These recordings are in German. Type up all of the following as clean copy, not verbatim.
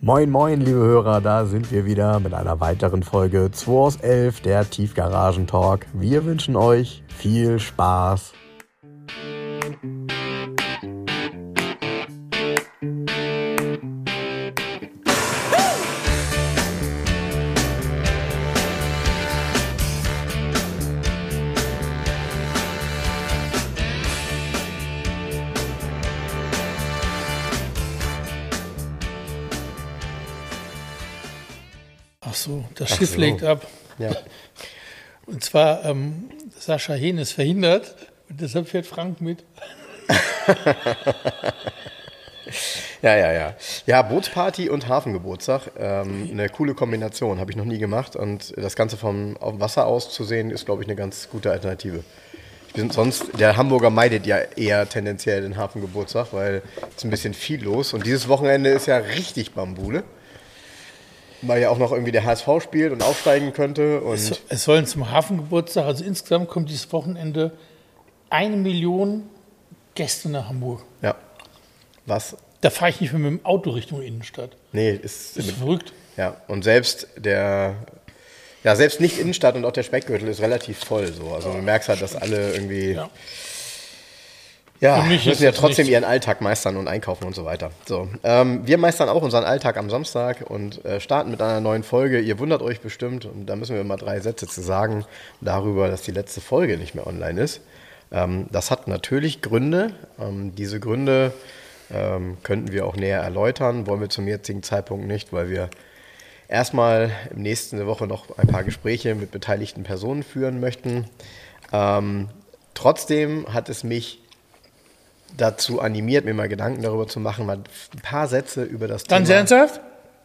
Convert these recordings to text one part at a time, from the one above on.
Moin moin liebe Hörer, da sind wir wieder mit einer weiteren Folge 2 aus 11, der Tiefgaragen-Talk. Wir wünschen euch viel Spaß. Das Schiff legt ab. Ja. Und zwar, Sascha Hehn ist verhindert und deshalb fährt Frank mit. Ja. Ja, Bootsparty und Hafengeburtstag. Eine coole Kombination, habe ich noch nie gemacht. Und das Ganze vom Wasser aus zu sehen, ist, glaube ich, eine ganz gute Alternative. Der Hamburger meidet ja eher tendenziell den Hafengeburtstag, weil es ein bisschen viel los. Und dieses Wochenende ist ja richtig Bambule. Weil ja auch noch irgendwie der HSV spielt und aufsteigen könnte. Und es sollen zum Hafengeburtstag, also insgesamt kommt dieses Wochenende 1 Million Gäste nach Hamburg. Ja. Was? Da fahre ich nicht mehr mit dem Auto Richtung Innenstadt. Nee, ist verrückt. Ja, und selbst nicht Innenstadt und auch der Speckgürtel ist relativ voll. So. Also man merkt halt, dass alle irgendwie... Ja, müssen ja trotzdem ihren Alltag meistern und einkaufen und so weiter. So, wir meistern auch unseren Alltag am Samstag und starten mit einer neuen Folge. Ihr wundert euch bestimmt, und da müssen wir mal 3 Sätze zu sagen, darüber, dass die letzte Folge nicht mehr online ist. Das hat natürlich Gründe. Diese Gründe könnten wir auch näher erläutern, wollen wir zum jetzigen Zeitpunkt nicht, weil wir erstmal im nächsten Woche noch ein paar Gespräche mit beteiligten Personen führen möchten. Trotzdem hat es mich dazu animiert, mir mal Gedanken darüber zu machen, mal ein paar Sätze über das Thema. Ganz ernsthaft?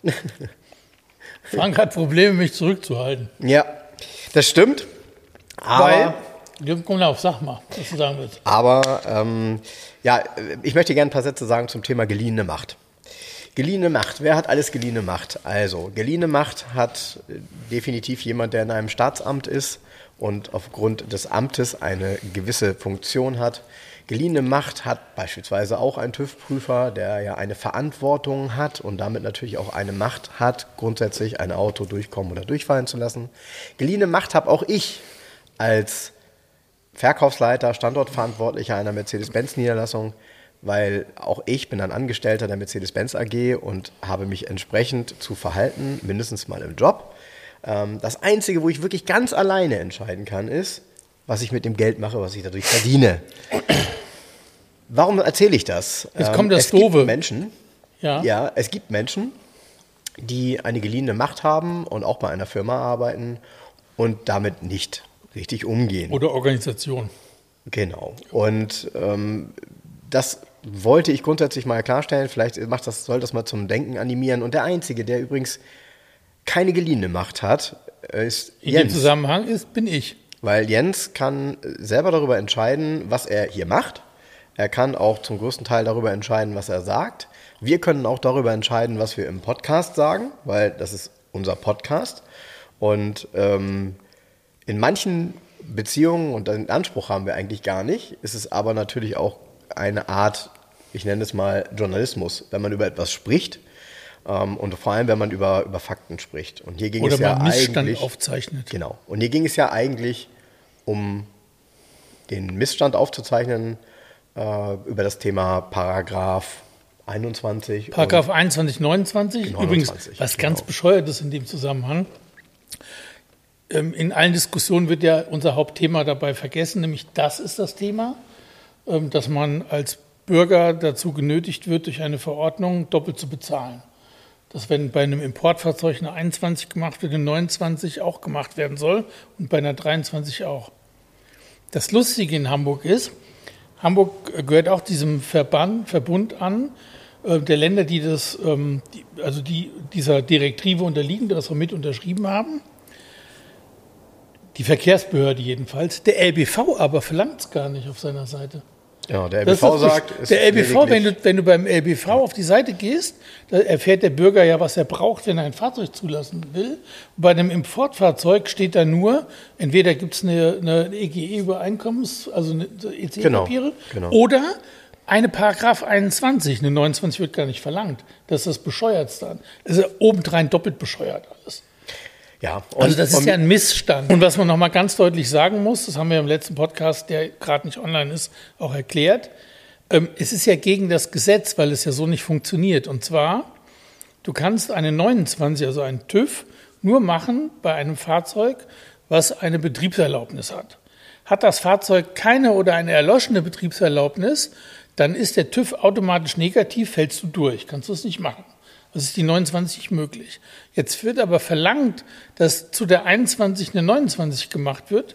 Frank hat Probleme, mich zurückzuhalten. Ja, das stimmt. Aber, komm auf, sag mal, was du sagen willst. Aber, ich möchte gerne ein paar Sätze sagen zum Thema geliehene Macht. Geliehene Macht, wer hat alles geliehene Macht? Also, geliehene Macht hat definitiv jemand, der in einem Staatsamt ist und aufgrund des Amtes eine gewisse Funktion hat. Geliehene Macht hat beispielsweise auch ein TÜV-Prüfer, der ja eine Verantwortung hat und damit natürlich auch eine Macht hat, grundsätzlich ein Auto durchkommen oder durchfallen zu lassen. Geliehene Macht habe auch ich als Verkaufsleiter, Standortverantwortlicher einer Mercedes-Benz-Niederlassung, weil auch ich bin ein Angestellter der Mercedes-Benz AG und habe mich entsprechend zu verhalten, mindestens mal im Job. Das Einzige, wo ich wirklich ganz alleine entscheiden kann, ist, was ich mit dem Geld mache, was ich dadurch verdiene. Warum erzähle ich das? Jetzt kommt das Doofe. Doofe. Es gibt Menschen, die eine geliehene Macht haben und auch bei einer Firma arbeiten und damit nicht richtig umgehen. Oder Organisation. Genau. Und das wollte ich grundsätzlich mal klarstellen. Vielleicht soll das mal zum Denken animieren. Und der Einzige, der übrigens keine geliehene Macht hat, ist Jens. In dem Zusammenhang bin ich. Weil Jens kann selber darüber entscheiden, was er hier macht. Er kann auch zum größten Teil darüber entscheiden, was er sagt. Wir können auch darüber entscheiden, was wir im Podcast sagen, weil das ist unser Podcast. Und in manchen Beziehungen, und den Anspruch haben wir eigentlich gar nicht, ist es aber natürlich auch eine Art, ich nenne es mal Journalismus, wenn man über etwas spricht. Und vor allem, wenn man über Fakten spricht. Und hier ging Oder es ja man Missstand eigentlich aufzeichnet. Genau. Und hier ging es ja eigentlich um den Missstand aufzuzeichnen über das Thema Paragraph 21. Paragraph 21, 29. Genau, Übrigens, 29, was ganz bescheuert ist in dem Zusammenhang. In allen Diskussionen wird ja unser Hauptthema dabei vergessen, nämlich das ist das Thema, dass man als Bürger dazu genötigt wird, durch eine Verordnung doppelt zu bezahlen. Dass wenn bei einem Importfahrzeug eine 21 gemacht wird, eine 29 auch gemacht werden soll und bei einer 23 auch. Das Lustige in Hamburg ist, Hamburg gehört auch diesem Verbund an, der Länder, die dieser Direktive unterliegen, die das auch mit unterschrieben haben. Die Verkehrsbehörde jedenfalls. Der LBV aber verlangt es gar nicht auf seiner Seite. Ja, der LBV sagt... Der LBV, wenn du beim LBV auf die Seite gehst, da erfährt der Bürger ja, was er braucht, wenn er ein Fahrzeug zulassen will. Und bei einem Importfahrzeug steht da nur, entweder gibt es eine EGE-Übereinkommens, also EC-Papiere, genau. oder eine Paragraph 21, eine 29 wird gar nicht verlangt. Das ist das Bescheuertste dann. Es ist ja obendrein doppelt bescheuert alles. Ja, also das ist ja ein Missstand. Und was man nochmal ganz deutlich sagen muss, das haben wir im letzten Podcast, der gerade nicht online ist, auch erklärt, es ist ja gegen das Gesetz, weil es ja so nicht funktioniert. Und zwar, du kannst eine 29, also einen TÜV, nur machen bei einem Fahrzeug, was eine Betriebserlaubnis hat. Hat das Fahrzeug keine oder eine erloschene Betriebserlaubnis, dann ist der TÜV automatisch negativ, fällst du durch, kannst du es nicht machen. Das ist die 29 möglich. Jetzt wird aber verlangt, dass zu der 21 eine 29 gemacht wird.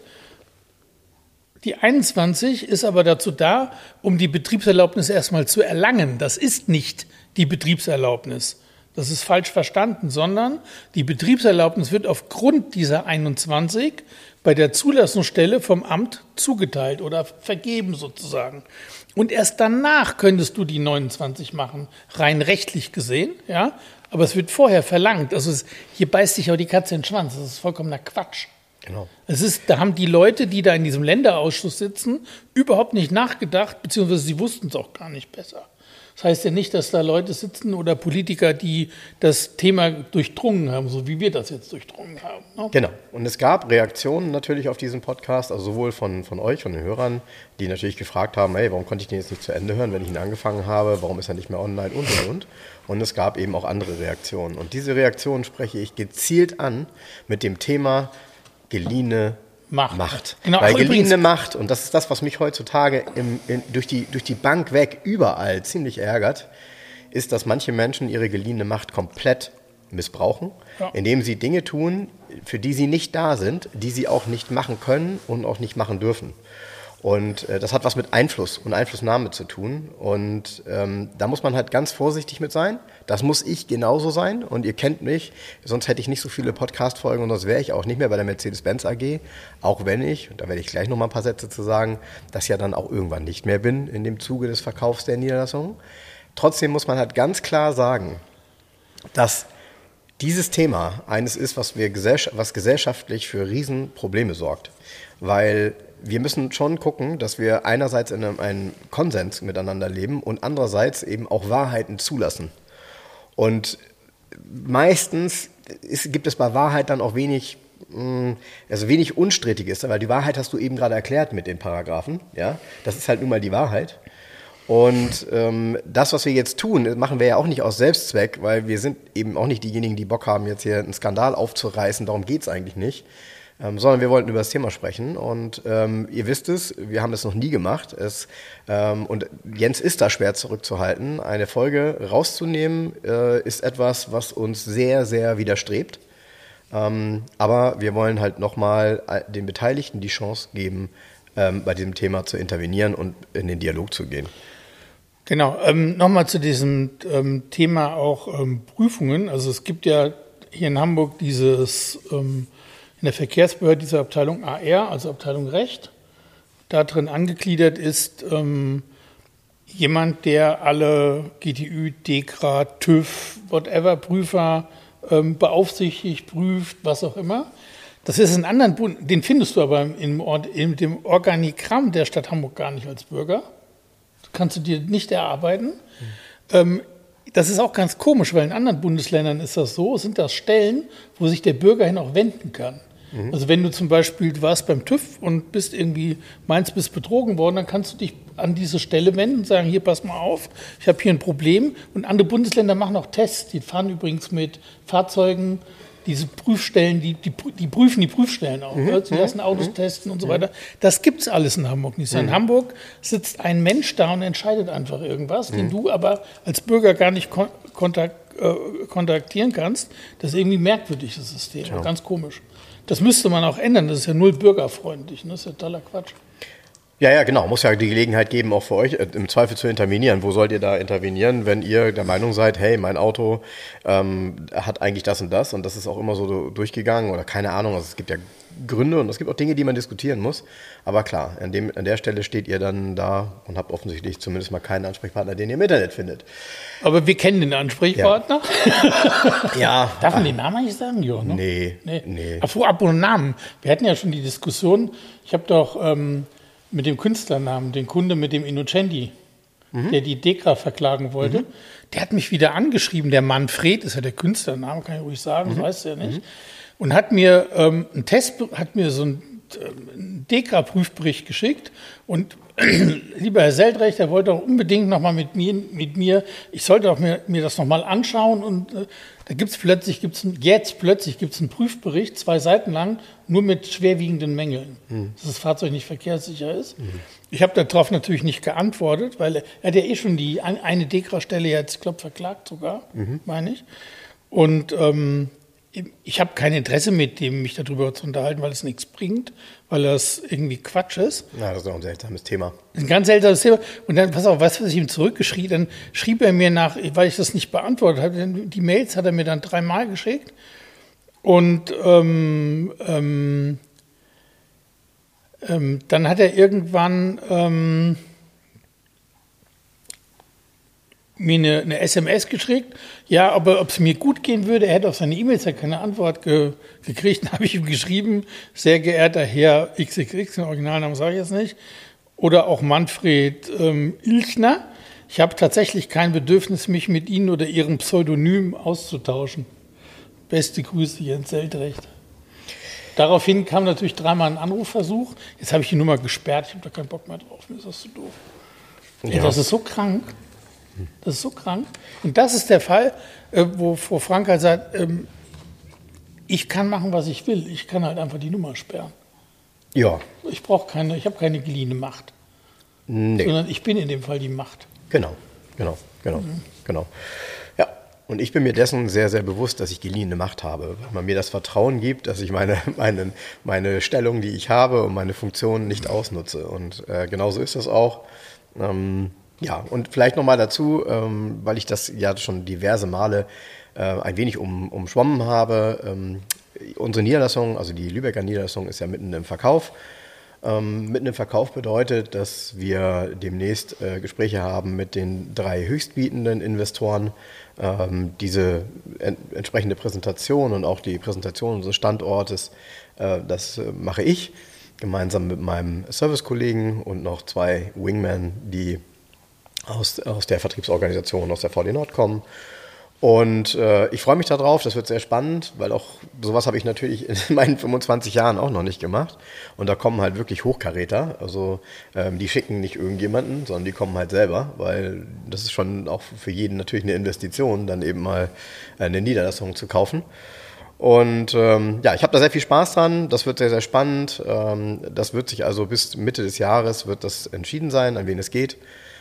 Die 21 ist aber dazu da, um die Betriebserlaubnis erstmal zu erlangen. Das ist nicht die Betriebserlaubnis. Das ist falsch verstanden, sondern die Betriebserlaubnis wird aufgrund dieser 21 bei der Zulassungsstelle vom Amt zugeteilt oder vergeben sozusagen. Und erst danach könntest du die 29 machen, rein rechtlich gesehen, ja. Aber es wird vorher verlangt. Also hier beißt sich auch die Katze in den Schwanz. Das ist vollkommener Quatsch. Genau. Da haben die Leute, die da in diesem Länderausschuss sitzen, überhaupt nicht nachgedacht, beziehungsweise sie wussten es auch gar nicht besser. Das heißt ja nicht, dass da Leute sitzen oder Politiker, die das Thema durchdrungen haben, so wie wir das jetzt durchdrungen haben. Ne? Genau. Und es gab Reaktionen natürlich auf diesen Podcast, also sowohl von euch, von den Hörern, die natürlich gefragt haben, hey, warum konnte ich den jetzt nicht zu Ende hören, wenn ich ihn angefangen habe, warum ist er nicht mehr online und. Und es gab eben auch andere Reaktionen. Und diese Reaktionen spreche ich gezielt an mit dem Thema geliehene Macht. Genau. Weil geliehene Macht, und das ist das, was mich heutzutage durch die Bank weg überall ziemlich ärgert, ist, dass manche Menschen ihre geliehene Macht komplett missbrauchen, indem sie Dinge tun, für die sie nicht da sind, die sie auch nicht machen können und auch nicht machen dürfen. Und das hat was mit Einfluss und Einflussnahme zu tun. Und da muss man halt ganz vorsichtig mit sein. Das muss ich genauso sein. Und ihr kennt mich, sonst hätte ich nicht so viele Podcast-Folgen und sonst wäre ich auch nicht mehr bei der Mercedes-Benz AG. Auch wenn ich, und da werde ich gleich nochmal ein paar Sätze zu sagen, das ja dann auch irgendwann nicht mehr bin in dem Zuge des Verkaufs der Niederlassung. Trotzdem muss man halt ganz klar sagen, dass dieses Thema eines ist, was gesellschaftlich für Riesenprobleme sorgt. Weil wir müssen schon gucken, dass wir einerseits in einem Konsens miteinander leben und andererseits eben auch Wahrheiten zulassen. Und meistens gibt es bei Wahrheit dann auch wenig Unstrittiges, weil die Wahrheit hast du eben gerade erklärt mit den Paragraphen. Ja? Das ist halt nun mal die Wahrheit. Und das, was wir jetzt tun, machen wir ja auch nicht aus Selbstzweck, weil wir sind eben auch nicht diejenigen, die Bock haben, jetzt hier einen Skandal aufzureißen. Darum geht es eigentlich nicht. Sondern wir wollten über das Thema sprechen und ihr wisst es, wir haben es noch nie gemacht und Jens ist da schwer zurückzuhalten. Eine Folge rauszunehmen ist etwas, was uns sehr, sehr widerstrebt, aber wir wollen halt nochmal den Beteiligten die Chance geben, bei diesem Thema zu intervenieren und in den Dialog zu gehen. Genau, nochmal zu diesem Thema auch Prüfungen. Also es gibt ja hier in Hamburg in der Verkehrsbehörde diese Abteilung AR, also Abteilung Recht. Da drin angegliedert ist jemand, der alle GTÜ, DEKRA, TÜV, whatever, Prüfer beaufsichtigt, prüft, was auch immer. Das ist in anderen Bund, den findest du aber in dem Organigramm der Stadt Hamburg gar nicht als Bürger. Das kannst du dir nicht erarbeiten. Das ist auch ganz komisch, weil in anderen Bundesländern ist das so, sind das Stellen, wo sich der Bürger hin auch wenden kann. Also wenn du zum Beispiel, du warst beim TÜV und bist betrogen worden, dann kannst du dich an diese Stelle wenden und sagen, hier, pass mal auf, ich habe hier ein Problem. Und andere Bundesländer machen auch Tests, die fahren übrigens mit Fahrzeugen, diese Prüfstellen, die prüfen die Prüfstellen auch, sie lassen Autos testen und so weiter. Das gibt's alles in Hamburg nicht. In Hamburg sitzt ein Mensch da und entscheidet einfach irgendwas, den du aber als Bürger gar nicht kontaktieren kannst. Das ist irgendwie merkwürdig, das System, ganz komisch. Das müsste man auch ändern, das ist ja null bürgerfreundlich, das ist ja totaler Quatsch. Ja, genau. Muss ja die Gelegenheit geben, auch für euch im Zweifel zu intervenieren. Wo sollt ihr da intervenieren, wenn ihr der Meinung seid, hey, mein Auto hat eigentlich das und das ist auch immer so durchgegangen oder keine Ahnung. Also es gibt ja Gründe und es gibt auch Dinge, die man diskutieren muss. Aber klar, an der Stelle steht ihr dann da und habt offensichtlich zumindest mal keinen Ansprechpartner, den ihr im Internet findet. Aber wir kennen den Ansprechpartner. Ja. Darf man den Namen eigentlich sagen? Ja, ne? Nee. Apropos Namen. Wir hatten ja schon die Diskussion. Ich habe doch mit dem Künsternamen den Kunde mit dem Innocenti. der die DEKRA verklagen wollte. Der hat mich wieder angeschrieben, der Manfred, ist ja der Künstlername, kann ich ruhig sagen, das weißt du ja nicht. Und hat mir so einen DEKRA-Prüfbericht geschickt und lieber Herr Seldrecht, er wollte auch unbedingt nochmal mit mir, ich sollte auch mir das nochmal anschauen und da gibt's plötzlich einen Prüfbericht, 2 Seiten lang, nur mit schwerwiegenden Mängeln, dass das Fahrzeug nicht verkehrssicher ist. Ich habe darauf natürlich nicht geantwortet, weil er hat ja eh schon die eine DEKRA-Stelle jetzt, ich glaube, verklagt sogar, meine ich. Und ich habe kein Interesse mit dem, mich darüber zu unterhalten, weil es nichts bringt, weil das irgendwie Quatsch ist. Ja, das ist auch ein seltsames Thema. Ein ganz seltsames Thema. Und dann, pass auf, was ich ihm zurückgeschrieben, dann schrieb er mir nach, weil ich das nicht beantwortet habe, die Mails hat er mir dann 3-mal geschickt. Und dann hat er irgendwann mir eine SMS geschickt, ja, aber ob es mir gut gehen würde, er hätte auf seine E-Mails ja keine Antwort gekriegt. Dann habe ich ihm geschrieben, sehr geehrter Herr XXX, den Originalnamen sage ich jetzt nicht, oder auch Manfred Ilchner, ich habe tatsächlich kein Bedürfnis, mich mit Ihnen oder Ihrem Pseudonym auszutauschen. Beste Grüße, Jens Seldrecht. Daraufhin kam natürlich 3-mal ein Anrufversuch. Jetzt habe ich die Nummer gesperrt, ich habe da keinen Bock mehr drauf, mir ist das zu doof. Ja. Ey, das ist so krank. Das ist so krank. Und das ist der Fall, wo Frau Frank halt sagt, ich kann machen, was ich will. Ich kann halt einfach die Nummer sperren. Ja. Ich habe keine geliehene Macht. Nee. Sondern ich bin in dem Fall die Macht. Genau. Ja, und ich bin mir dessen sehr, sehr bewusst, dass ich geliehene Macht habe, weil man mir das Vertrauen gibt, dass ich meine Stellung, die ich habe und meine Funktionen nicht ausnutze. Und genauso ist das auch. Ja, und vielleicht nochmal dazu, weil ich das ja schon diverse Male ein wenig umschwommen habe. Unsere Niederlassung, also die Lübecker Niederlassung, ist ja mitten im Verkauf. Mitten im Verkauf bedeutet, dass wir demnächst Gespräche haben mit den 3 höchstbietenden Investoren. Diese entsprechende Präsentation und auch die Präsentation unseres Standortes, das mache ich gemeinsam mit meinem Servicekollegen und noch 2 Wingmen, die aus der Vertriebsorganisation, aus der VD Nord kommen. Und ich freue mich darauf, das wird sehr spannend, weil auch sowas habe ich natürlich in meinen 25 Jahren auch noch nicht gemacht. Und da kommen halt wirklich Hochkaräter, also die schicken nicht irgendjemanden, sondern die kommen halt selber, weil das ist schon auch für jeden natürlich eine Investition, dann eben mal eine Niederlassung zu kaufen. Und ja, ich habe da sehr viel Spaß dran, das wird sehr, sehr spannend. Das wird sich also bis Mitte des Jahres wird das entschieden sein, an wen es geht.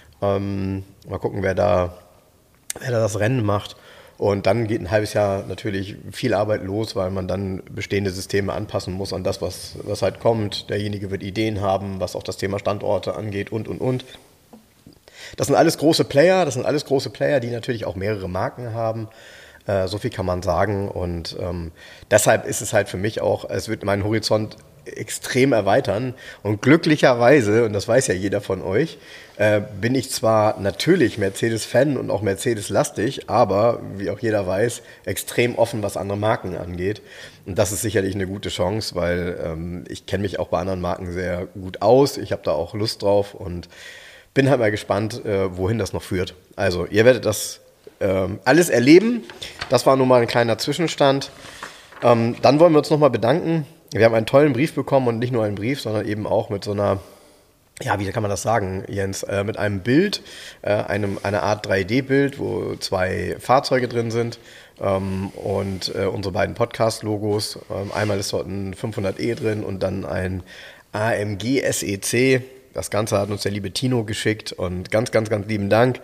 Mal gucken, wer da das Rennen macht. Und dann geht ein halbes Jahr natürlich viel Arbeit los, weil man dann bestehende Systeme anpassen muss an das, was halt kommt. Derjenige wird Ideen haben, was auch das Thema Standorte angeht und. Das sind alles große Player, die natürlich auch mehrere Marken haben. So viel kann man sagen. Und deshalb ist es halt für mich auch, es wird meinen Horizont extrem erweitern. Und glücklicherweise, und das weiß ja jeder von euch, bin ich zwar natürlich Mercedes-Fan und auch Mercedes-lastig, aber, wie auch jeder weiß, extrem offen, was andere Marken angeht. Und das ist sicherlich eine gute Chance, weil ich kenne mich auch bei anderen Marken sehr gut aus. Ich habe da auch Lust drauf und bin halt mal gespannt, wohin das noch führt. Also, ihr werdet das alles erleben. Das war nun mal ein kleiner Zwischenstand. Dann wollen wir uns nochmal bedanken. Wir haben einen tollen Brief bekommen und nicht nur einen Brief, sondern eben auch mit so einer, ja, wie kann man das sagen, Jens, mit einem Bild, einer Art 3D-Bild, wo 2 Fahrzeuge drin sind und unsere beiden Podcast-Logos. Einmal ist dort ein 500e drin und dann ein AMG SEC. Das Ganze hat uns der liebe Tino geschickt und ganz, ganz, ganz lieben Dank.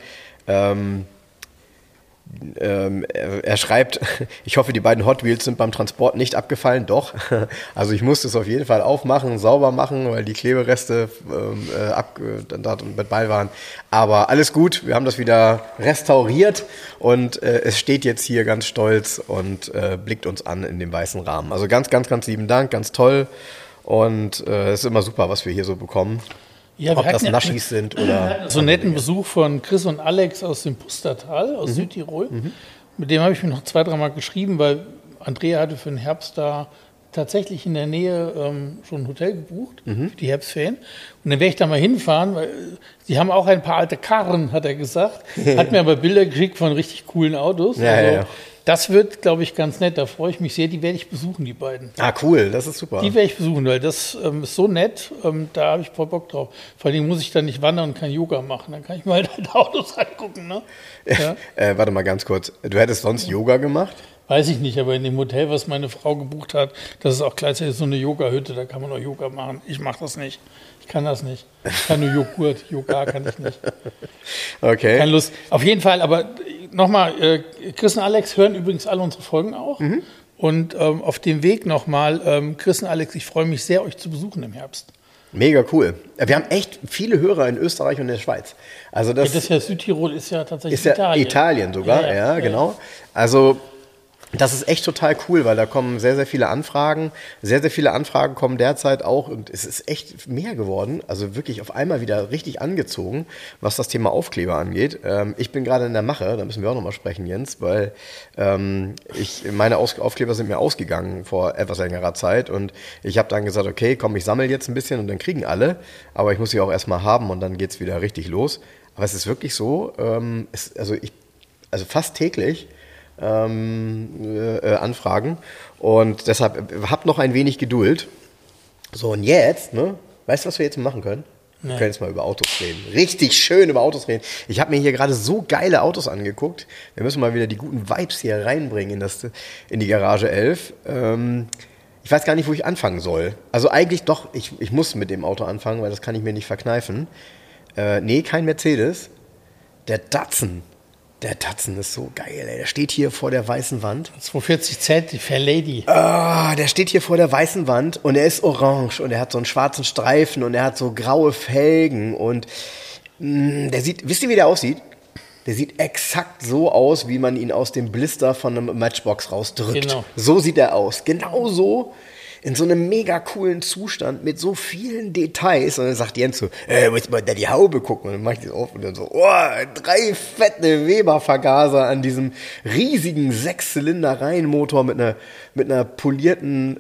Er schreibt, ich hoffe, die beiden Hot Wheels sind beim Transport nicht abgefallen. Doch, also ich musste es auf jeden Fall aufmachen, sauber machen, weil die Klebereste mit bei waren. Aber alles gut, wir haben das wieder restauriert und es steht jetzt hier ganz stolz und blickt uns an in dem weißen Rahmen. Also ganz, ganz, ganz lieben Dank, ganz toll und es ist immer super, was wir hier so bekommen. Ja, ob das Naschis sind oder... So einen netten Besuch von Chris und Alex aus dem Pustertal, aus Südtirol. Mit dem habe ich mir noch 2-3 Mal geschrieben, weil Andrea hatte für den Herbst da tatsächlich in der Nähe schon ein Hotel gebucht für die Herbstferien. Und dann werde ich da mal hinfahren, weil sie haben auch ein paar alte Karren, hat er gesagt. Hat mir aber Bilder geschickt von richtig coolen Autos. Ja. Das wird, glaube ich, ganz nett. Da freue ich mich sehr. Die werde ich besuchen, die beiden. Ah, cool. Das ist super. Die werde ich besuchen, weil das ist so nett. Da habe ich voll Bock drauf. Vor allem muss ich dann nicht wandern und kein Yoga machen. Dann kann ich mir halt Autos angucken. Ne? Ja. Warte mal ganz kurz. Du hättest sonst Yoga gemacht? Weiß ich nicht, aber in dem Hotel, was meine Frau gebucht hat, das ist auch gleichzeitig so eine Yoga-Hütte, da kann man auch Yoga machen. Ich mache das nicht. Ich kann das nicht. Ich kann nur Joghurt. Yoga kann ich nicht. Okay. Keine Lust. Auf jeden Fall, aber nochmal, Chris und Alex hören übrigens alle unsere Folgen auch. Und auf dem Weg nochmal, Chris und Alex, ich freue mich sehr, euch zu besuchen im Herbst. Mega cool. Wir haben echt viele Hörer in Österreich und in der Schweiz. Also das ist ja Südtirol, ist ja tatsächlich Italien sogar, ja, genau. Also das ist echt total cool, weil da kommen sehr, sehr viele Anfragen. Sehr, sehr viele Anfragen kommen derzeit auch und es ist echt mehr geworden. Also wirklich auf einmal wieder richtig angezogen, was das Thema Aufkleber angeht. Ich bin gerade in der Mache, da müssen wir auch nochmal sprechen, Jens, weil meine Aufkleber sind mir ausgegangen vor etwas längerer Zeit und ich habe dann gesagt, okay, komm, ich sammle jetzt ein bisschen und dann kriegen alle, aber ich muss sie auch erstmal haben und dann geht's wieder richtig los. Aber es ist wirklich so, also fast täglich Anfragen und deshalb habt noch ein wenig Geduld. So und jetzt, ne? Weißt du, was wir jetzt machen können? Wir können jetzt mal über Autos reden. Richtig schön über Autos reden. Ich habe mir hier gerade so geile Autos angeguckt. Wir müssen mal wieder die guten Vibes hier reinbringen in die Garage 11. Ich weiß gar nicht, wo ich anfangen soll. Also eigentlich doch, ich muss mit dem Auto anfangen, weil das kann ich mir nicht verkneifen. Nee, kein Mercedes. Der Datsun. Der Datsun ist so geil, ey. Der steht hier vor der weißen Wand. 240Z, die Fair Lady. Der steht hier vor der weißen Wand und er ist orange und er hat so einen schwarzen Streifen und er hat so graue Felgen und wisst ihr, wie der aussieht? Der sieht exakt so aus, wie man ihn aus dem Blister von einem Matchbox rausdrückt. Genau. So sieht er aus. Genau so. In so einem mega coolen Zustand mit so vielen Details. Und dann sagt Jens so, muss mal da die Haube gucken. Und dann mach ich das auf und dann so, 3 fette Weber-Vergaser an diesem riesigen 6-Zylinder-Reihenmotor mit einer polierten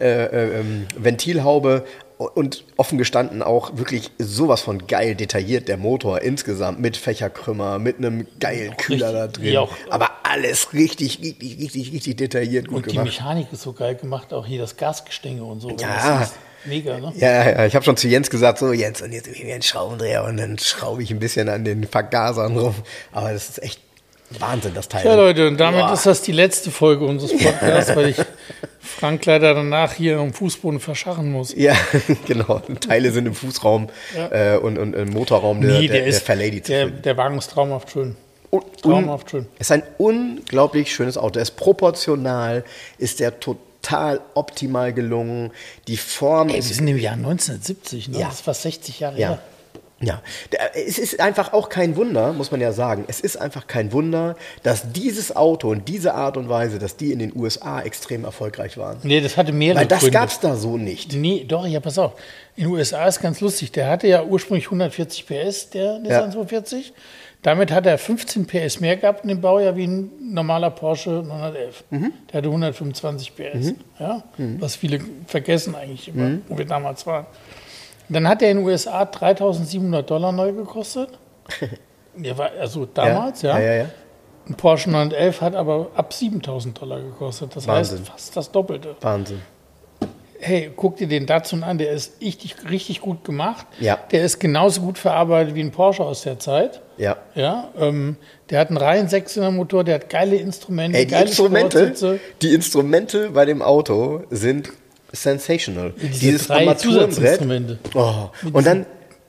Ventilhaube. Und offen gestanden auch wirklich sowas von geil detailliert, der Motor insgesamt mit Fächerkrümmer, mit einem geilen Kühler da drin. Aber alles richtig detailliert gut gemacht. Und die Mechanik ist so geil gemacht, auch hier das Gasgestänge und so. Ja. Das ist mega, ne? Ja, ich habe schon zu Jens gesagt, so Jens, und jetzt irgendwie einen Schraubendreher und dann schraube ich ein bisschen an den Vergasern rum. Aber das ist echt Wahnsinn, das Teil. Ja, Leute, und damit ist das die letzte Folge unseres Podcasts, weil ich Frank leider danach hier am Fußboden verscharren muss. Ja, genau. Teile sind im Fußraum und im Motorraum der Fair Lady zu finden. Der Wagen ist traumhaft schön. Traumhaft schön. Es ist ein unglaublich schönes Auto. Er ist proportional, ist der total optimal gelungen. Die Form Wir sind im Jahr 1970, ne? Ja. Das ist fast 60 Jahre her. Ja, es ist einfach auch kein Wunder, muss man ja sagen, es ist einfach kein Wunder, dass dieses Auto und diese Art und Weise, dass die in den USA extrem erfolgreich waren. Nee, das hatte mehrere Weil das Gründe. gab es da so nicht. Nee, doch, ja, pass auf. In den USA ist ganz lustig. Der hatte ja ursprünglich 140 PS, der Nissan 240. Damit hat er 15 PS mehr gehabt in dem Baujahr wie ein normaler Porsche 911. Der hatte 125 PS. Ja? Was viele vergessen eigentlich immer, wo wir damals waren. Dann hat er in den USA $3.700 neu gekostet. Der war also damals, ja. Ein Porsche 911 hat aber ab $7.000 gekostet. Das Wahnsinn. heißt fast das Doppelte. Wahnsinn. Hey, guck dir den Datsun an, der ist richtig gut gemacht. Ja. Der ist genauso gut verarbeitet wie ein Porsche aus der Zeit. Ja. Ja, der hat einen reinen 6-Zylinder-Motor, der hat geile Instrumente, die Instrumente bei dem Auto sind sensational. Dieses Armaturenbrett. Und dann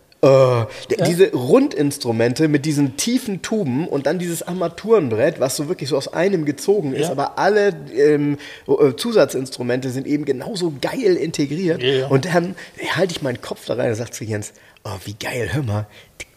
diese Rundinstrumente mit diesen tiefen Tuben und dann dieses Armaturenbrett, was so wirklich so aus einem gezogen ist, aber alle Zusatzinstrumente sind eben genauso geil integriert. Ja. Und dann halte ich meinen Kopf da rein und sage zu Jens, wie geil, hör mal.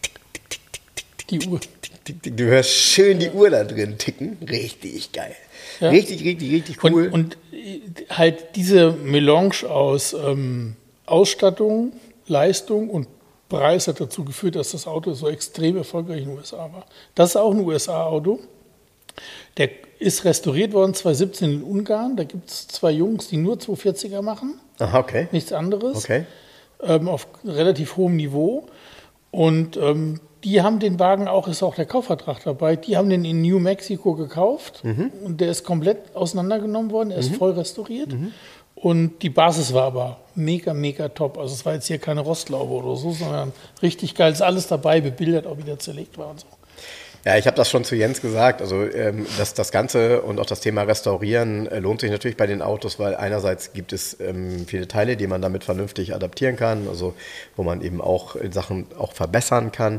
Die Uhr. Du hörst schön die Uhr da drin ticken. Richtig geil. Ja. Richtig cool. Und halt diese Melange aus Ausstattung, Leistung und Preis hat dazu geführt, dass das Auto so extrem erfolgreich in den USA war. Das ist auch ein USA-Auto. Der ist restauriert worden 2017 in Ungarn. Da gibt es 2 Jungs, die nur 240er machen. Aha, okay. Nichts anderes. Okay. Auf relativ hohem Niveau. Und die haben den Wagen auch, ist auch der Kaufvertrag dabei, die haben den in New Mexico gekauft. Und der ist komplett auseinandergenommen worden. Er ist voll restauriert. Und die Basis war aber mega, mega top. Also es war jetzt hier keine Rostlaube oder so, sondern richtig geil. Ist alles dabei, bebildert, auch wieder zerlegt war und so. Ja, ich habe das schon zu Jens gesagt. Also das Ganze und auch das Thema Restaurieren lohnt sich natürlich bei den Autos, weil einerseits gibt es viele Teile, die man damit vernünftig adaptieren kann, also wo man eben auch Sachen auch verbessern kann.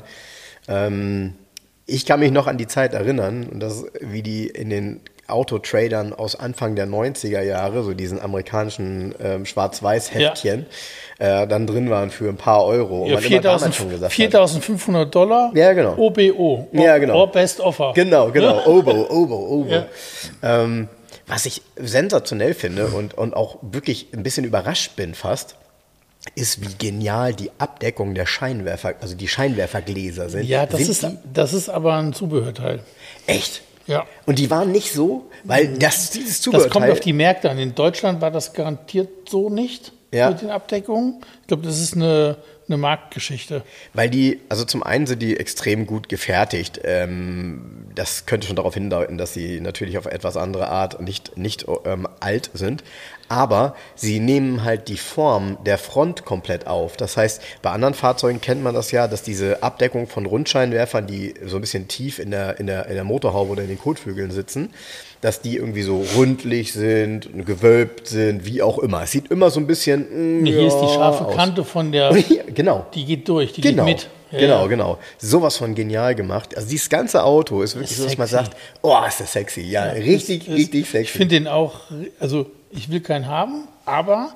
Ich kann mich noch an die Zeit erinnern, und das, wie die in den Autotradern aus Anfang der 90er Jahre, so diesen amerikanischen Schwarz-Weiß-Heftchen, dann drin waren für ein paar Euro. Und Ja, man immer damals schon gesagt hat, $4.500, ja, genau. OBO, Ja, genau. or Best Offer. Genau, Obo. Ja. Was ich sensationell finde und auch wirklich ein bisschen überrascht bin fast, ist, wie genial die Abdeckung der Scheinwerfer, also die Scheinwerfergläser sind. Ja, das ist aber ein Zubehörteil. Echt? Ja. Und die waren nicht so, weil dieses Zubehörteil... Das kommt auf die Märkte an. In Deutschland war das garantiert so nicht Ja. mit den Abdeckungen. Ich glaube, das ist eine Marktgeschichte. Weil die, also zum einen sind die extrem gut gefertigt. Das könnte schon darauf hindeuten, dass sie natürlich auf etwas andere Art nicht alt sind. Aber sie nehmen halt die Form der Front komplett auf. Das heißt, bei anderen Fahrzeugen kennt man das ja, dass diese Abdeckung von Rundscheinwerfern, die so ein bisschen tief in der Motorhaube oder in den Kotflügeln sitzen, dass die irgendwie so rundlich sind, gewölbt sind, wie auch immer. Es sieht immer so ein bisschen Hier ist die scharfe aus. Kante von der, Genau. die geht durch, die Genau, geht mit. Ja, genau. Sowas von genial gemacht. Also dieses ganze Auto ist wirklich so, dass man sexy. sagt, oh, ist das sexy. Ja, richtig sexy. Ich finde den auch, also ich will keinen haben, aber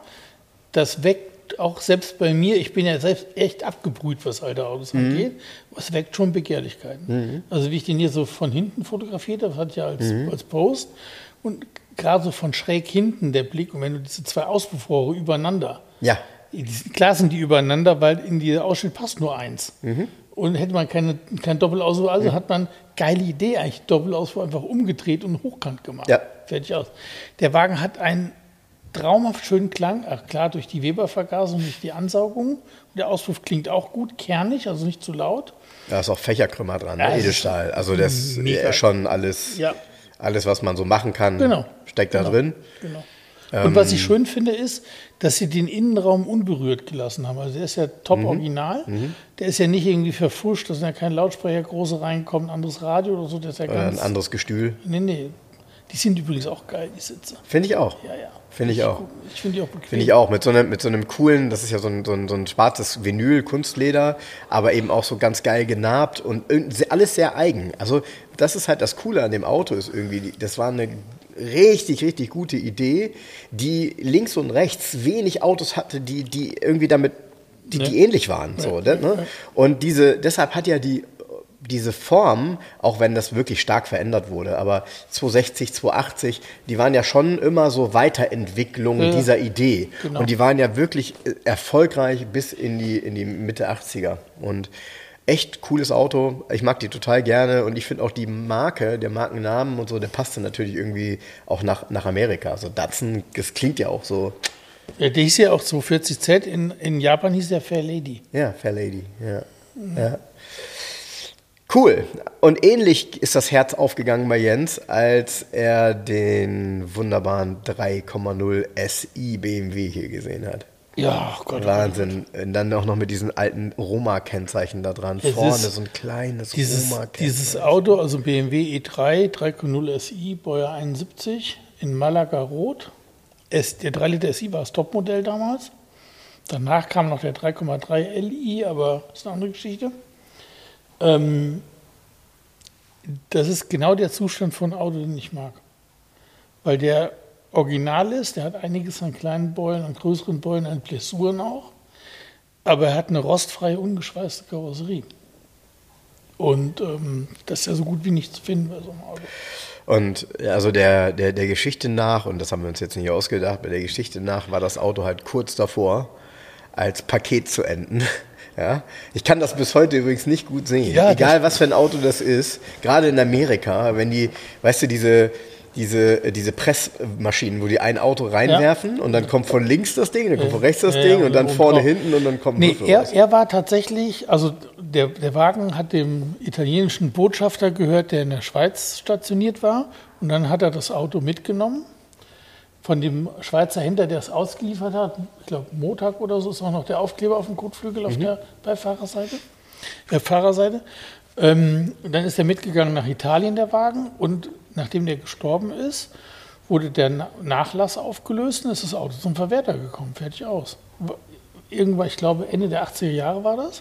das weckt auch selbst bei mir, ich bin ja selbst echt abgebrüht, was alte Autos angeht, es weckt schon Begehrlichkeiten. Also wie ich den hier so von hinten fotografiert habe, das hatte ich ja als Post, und gerade so von schräg hinten der Blick, und wenn du diese 2 Auspuffrohre übereinander, Ja. klar sind die übereinander, weil in dieser Ausschnitt passt nur eins. Und hätte man kein Doppelauspuff, also hat man, geile Idee eigentlich, Doppelauspuff einfach umgedreht und hochkant gemacht. Ja. Fertig aus. Der Wagen hat einen traumhaft schönen Klang, ach klar, durch die Weber-Vergasung, durch die Ansaugung. Und der Auspuff klingt auch gut, kernig, also nicht zu laut. Da ist auch Fächerkrümmer dran, Ja, ne? Edelstahl. Also das ist schon alles, was man so machen kann, steckt da drin. Genau. Und was ich schön finde, ist, dass sie den Innenraum unberührt gelassen haben. Also der ist ja top original. Der ist ja nicht irgendwie verfuscht, da sind ja keine Lautsprecher große reinkommen, ein anderes Radio oder so. Der ist ja ganz, ein anderes Gestühl. Nee. Die sind übrigens auch geil, die Sitze. Finde ich auch. Ja. Finde ich auch. Ich finde die auch bequem. Finde ich auch. Mit so einem coolen, das ist ja so ein schwarzes Vinyl, Kunstleder, aber eben auch so ganz geil genarbt und alles sehr eigen. Also das ist halt das Coole an dem Auto, ist irgendwie, das war eine richtig, richtig gute Idee, die links und rechts wenig Autos hatte, die irgendwie damit, die ähnlich waren. So, ne? Und deshalb hat ja diese Form, auch wenn das wirklich stark verändert wurde, aber 260, 280, die waren ja schon immer so Weiterentwicklungen dieser Idee. Genau. Und die waren ja wirklich erfolgreich bis in die Mitte 80er. Und echt cooles Auto. Ich mag die total gerne. Und ich finde auch die Marke, der Markennamen und so, der passte natürlich irgendwie auch nach Amerika. Also Datsun, das klingt ja auch so. Ja, der hieß ja auch 240Z. In Japan hieß der Fair Lady. Ja, Fair Lady, ja. Cool. Und ähnlich ist das Herz aufgegangen bei Jens, als er den wunderbaren 3,0 SI BMW hier gesehen hat. Ja, oh Gott. Wahnsinn. Und dann auch noch mit diesen alten Roma-Kennzeichen da dran. Vorne so ein kleines Roma-Kennzeichen. Dieses Auto, also BMW E3, 3,0 SI, Baujahr 71, in Malaga Rot. Der 3 Liter SI war das Topmodell damals. Danach kam noch der 3,3 Li, aber das ist eine andere Geschichte. Das ist genau der Zustand von Auto, den ich mag. Weil der original ist, der hat einiges an kleinen Beulen, an größeren Beulen, an Blessuren auch. Aber er hat eine rostfreie, ungeschweißte Karosserie. Und das ist ja so gut wie nicht zu finden bei so einem Auto. Und also der Geschichte nach, und das haben wir uns jetzt nicht ausgedacht, bei der Geschichte nach war das Auto halt kurz davor, als Paket zu enden. Ja? Ich kann das bis heute übrigens nicht gut sehen. Ja, Egal, was für ein Auto das ist. Gerade in Amerika, wenn die, weißt du, diese Pressmaschinen, wo die ein Auto reinwerfen und dann kommt von links das Ding, dann kommt von rechts das Ding und dann vorne hinten und dann kommt er war tatsächlich, also der Wagen hat dem italienischen Botschafter gehört, der in der Schweiz stationiert war, und dann hat er das Auto mitgenommen von dem Schweizer Händler, der es ausgeliefert hat. Ich glaube, Montag oder so ist auch noch der Aufkleber auf dem Kotflügel auf der Beifahrerseite. Fahrerseite. Dann ist er mitgegangen nach Italien, der Wagen, und nachdem der gestorben ist, wurde der Nachlass aufgelöst und ist das Auto zum Verwerter gekommen. Fertig aus. Irgendwann, ich glaube, Ende der 80er Jahre war das.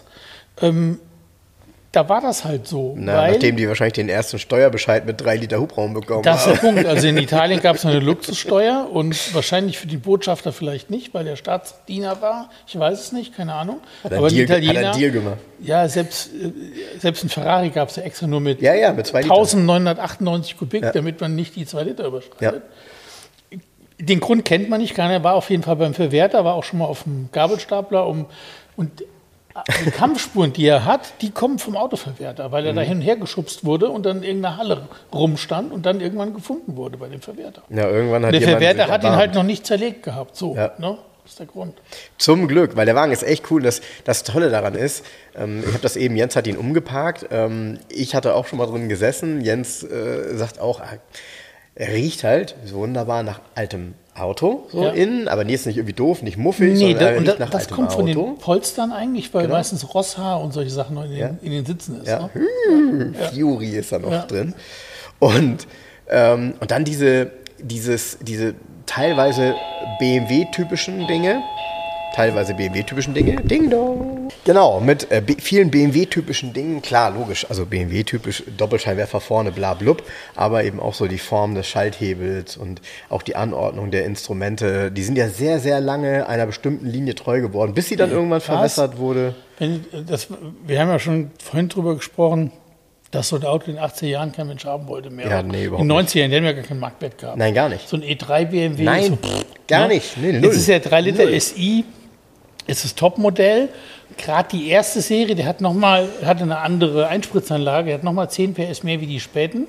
Da war das halt so. Nachdem die wahrscheinlich den ersten Steuerbescheid mit 3 Liter Hubraum bekommen haben. Das ist der Punkt. Also in Italien gab es eine Luxussteuer und wahrscheinlich für die Botschafter vielleicht nicht, weil der Staatsdiener war. Ich weiß es nicht, keine Ahnung. Aber die Italiener, hat einen Deal gemacht. Ja, selbst ein Ferrari gab es ja extra nur mit, mit 2 Liter. 1998 Kubik, damit man nicht die 2 Liter überschreitet. Ja. Den Grund kennt man nicht, keiner war auf jeden Fall beim Verwerter, war auch schon mal auf dem Gabelstapler und die Kampfspuren, die er hat, die kommen vom Autoverwerter, weil er da hin und her geschubst wurde und dann in irgendeiner Halle rumstand und dann irgendwann gefunden wurde bei dem Verwerter. Ja, irgendwann hat der Verwerter hat ihn halt noch nicht zerlegt gehabt. So, ne? Das ist der Grund. Zum Glück, weil der Wagen ist echt cool. Das Tolle daran ist, ich habe das eben, Jens hat ihn umgeparkt. Ich hatte auch schon mal drin gesessen. Jens sagt auch, er riecht halt so wunderbar nach altem Auto, innen, aber ist nicht irgendwie doof, nicht muffig, sondern riecht nach das altem kommt Auto. Von den Polstern eigentlich, weil meistens Rosshaar und solche Sachen in den Sitzen ist. Ja. Ne? Fury ist da noch drin. Und dann diese teilweise BMW-typischen Dinge. Ding dong. Genau, mit vielen BMW-typischen Dingen. Klar, logisch, also BMW-typisch, Doppelscheinwerfer vorne, bla blub, aber eben auch so die Form des Schalthebels und auch die Anordnung der Instrumente. Die sind ja sehr, sehr lange einer bestimmten Linie treu geworden, bis sie dann irgendwann verwässert wurde. Wir haben ja schon vorhin drüber gesprochen, dass so ein Auto in den 80er Jahren kein Mensch haben wollte mehr. Ja, nee, überhaupt in den 90er Jahren, die haben ja gar keinen Marktwert gehabt. Nein, gar nicht. So ein E3 BMW. Nein, gar nicht. Nee, null. Jetzt ist der 3 Liter SI, ist das Topmodell. Gerade die erste Serie, der hatte eine andere Einspritzanlage, der hat nochmal 10 PS mehr wie die späten.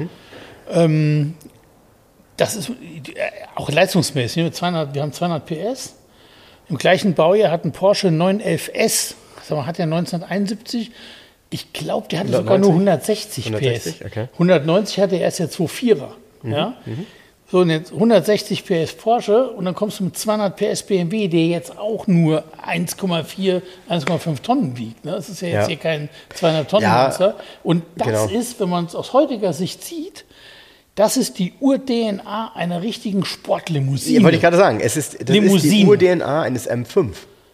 Das ist auch leistungsmäßig. Wir haben 200 PS. Im gleichen Baujahr hat ein Porsche 911S, hat ja 1971, ich glaube, der hatte 190? sogar nur 160 PS. Okay. 190 hatte er erst der 2.4er. Ja? So, und jetzt 160 PS Porsche und dann kommst du mit 200 PS BMW, der jetzt auch nur 1,4, 1,5 Tonnen wiegt. Ne? Das ist ja jetzt hier kein 200 Tonnen Monster. Und das ist, wenn man es aus heutiger Sicht sieht, das ist die Ur-DNA einer richtigen Sportlimousine. Ja, wollte ich gerade sagen, das ist die Ur-DNA eines M5.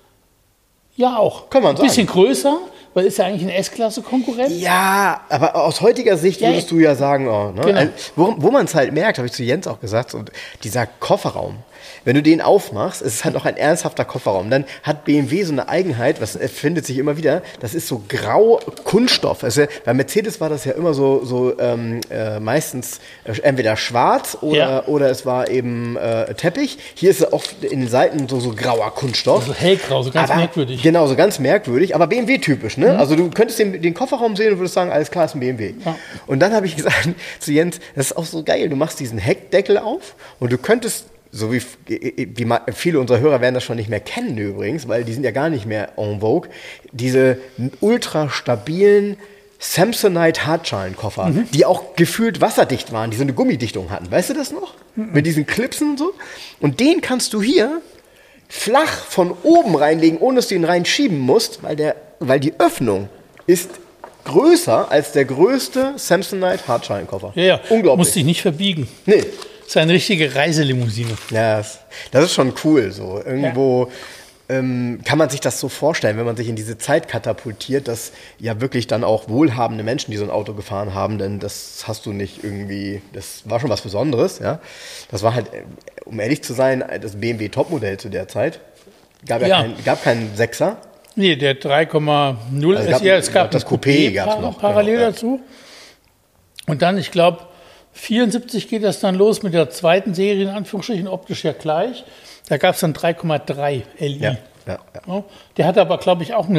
Ja, auch. Kann man sagen. Ein bisschen größer, weil ist ja eigentlich eine S-Klasse-Konkurrenz. Ja, aber aus heutiger Sicht würdest du ja sagen, Genau. wo man es halt merkt, habe ich zu Jens auch gesagt, und dieser Kofferraum, wenn du den aufmachst, es ist halt noch ein ernsthafter Kofferraum, dann hat BMW so eine Eigenheit, was findet sich immer wieder, das ist so grau Kunststoff. Also bei Mercedes war das ja immer so meistens entweder schwarz oder es war eben Teppich. Hier ist es oft in den Seiten so grauer Kunststoff. Also hellgrau, so ganz merkwürdig. Genau, so ganz merkwürdig, aber BMW-typisch. Ne? Also du könntest den Kofferraum sehen und würdest sagen, alles klar, ist ein BMW. Ja. Und dann habe ich gesagt zu Jens, das ist auch so geil, du machst diesen Heckdeckel auf und du könntest, so wie viele unserer Hörer werden das schon nicht mehr kennen übrigens, weil die sind ja gar nicht mehr en vogue, diese ultra stabilen Samsonite Hartschalenkoffer, die auch gefühlt wasserdicht waren, die so eine Gummidichtung hatten. Weißt du das noch? Mit diesen Clipsen und so. Und den kannst du hier flach von oben reinlegen, ohne dass du ihn reinschieben musst, weil die Öffnung ist größer als der größte Samsonite Hartschalenkoffer. Ja. Unglaublich. Musst dich nicht verbiegen. Nee. Das ist eine richtige Reiselimousine. Ja, das ist schon cool. So. Irgendwo kann man sich das so vorstellen, wenn man sich in diese Zeit katapultiert, dass ja wirklich dann auch wohlhabende Menschen, die so ein Auto gefahren haben, denn das hast du nicht irgendwie, das war schon was Besonderes. Ja? Das war halt, um ehrlich zu sein, das BMW Topmodell zu der Zeit. Gab keinen 6er. Nee, der 3,0 also es gab das Coupé gab's noch parallel dazu. Und dann, ich glaube, 74 geht das dann los mit der zweiten Serie, in Anführungsstrichen, optisch ja gleich. Da gab es dann 3,3 Li. Ja. Der hatte aber, glaube ich, auch eine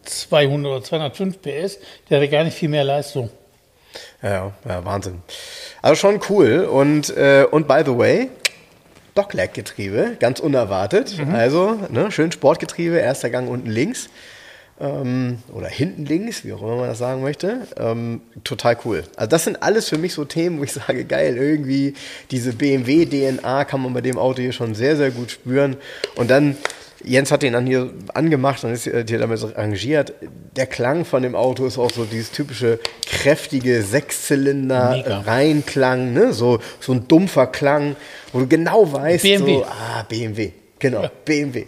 200 oder 205 PS, der hatte gar nicht viel mehr Leistung. Ja, Wahnsinn. Also schon cool. Und by the way, Dogleg-Getriebe, ganz unerwartet. Also, ne, schön Sportgetriebe, erster Gang unten links. Oder hinten links, wie auch immer man das sagen möchte. Total cool. Also das sind alles für mich so Themen, wo ich sage, geil, irgendwie diese BMW-DNA kann man bei dem Auto hier schon sehr, sehr gut spüren. Und dann, Jens hat den dann hier angemacht und ist hier damit so arrangiert. Der Klang von dem Auto ist auch so dieses typische kräftige Sechszylinder-Reinklang, ne? So ein dumpfer Klang, wo du genau weißt, BMW. BMW, genau, ja. BMW.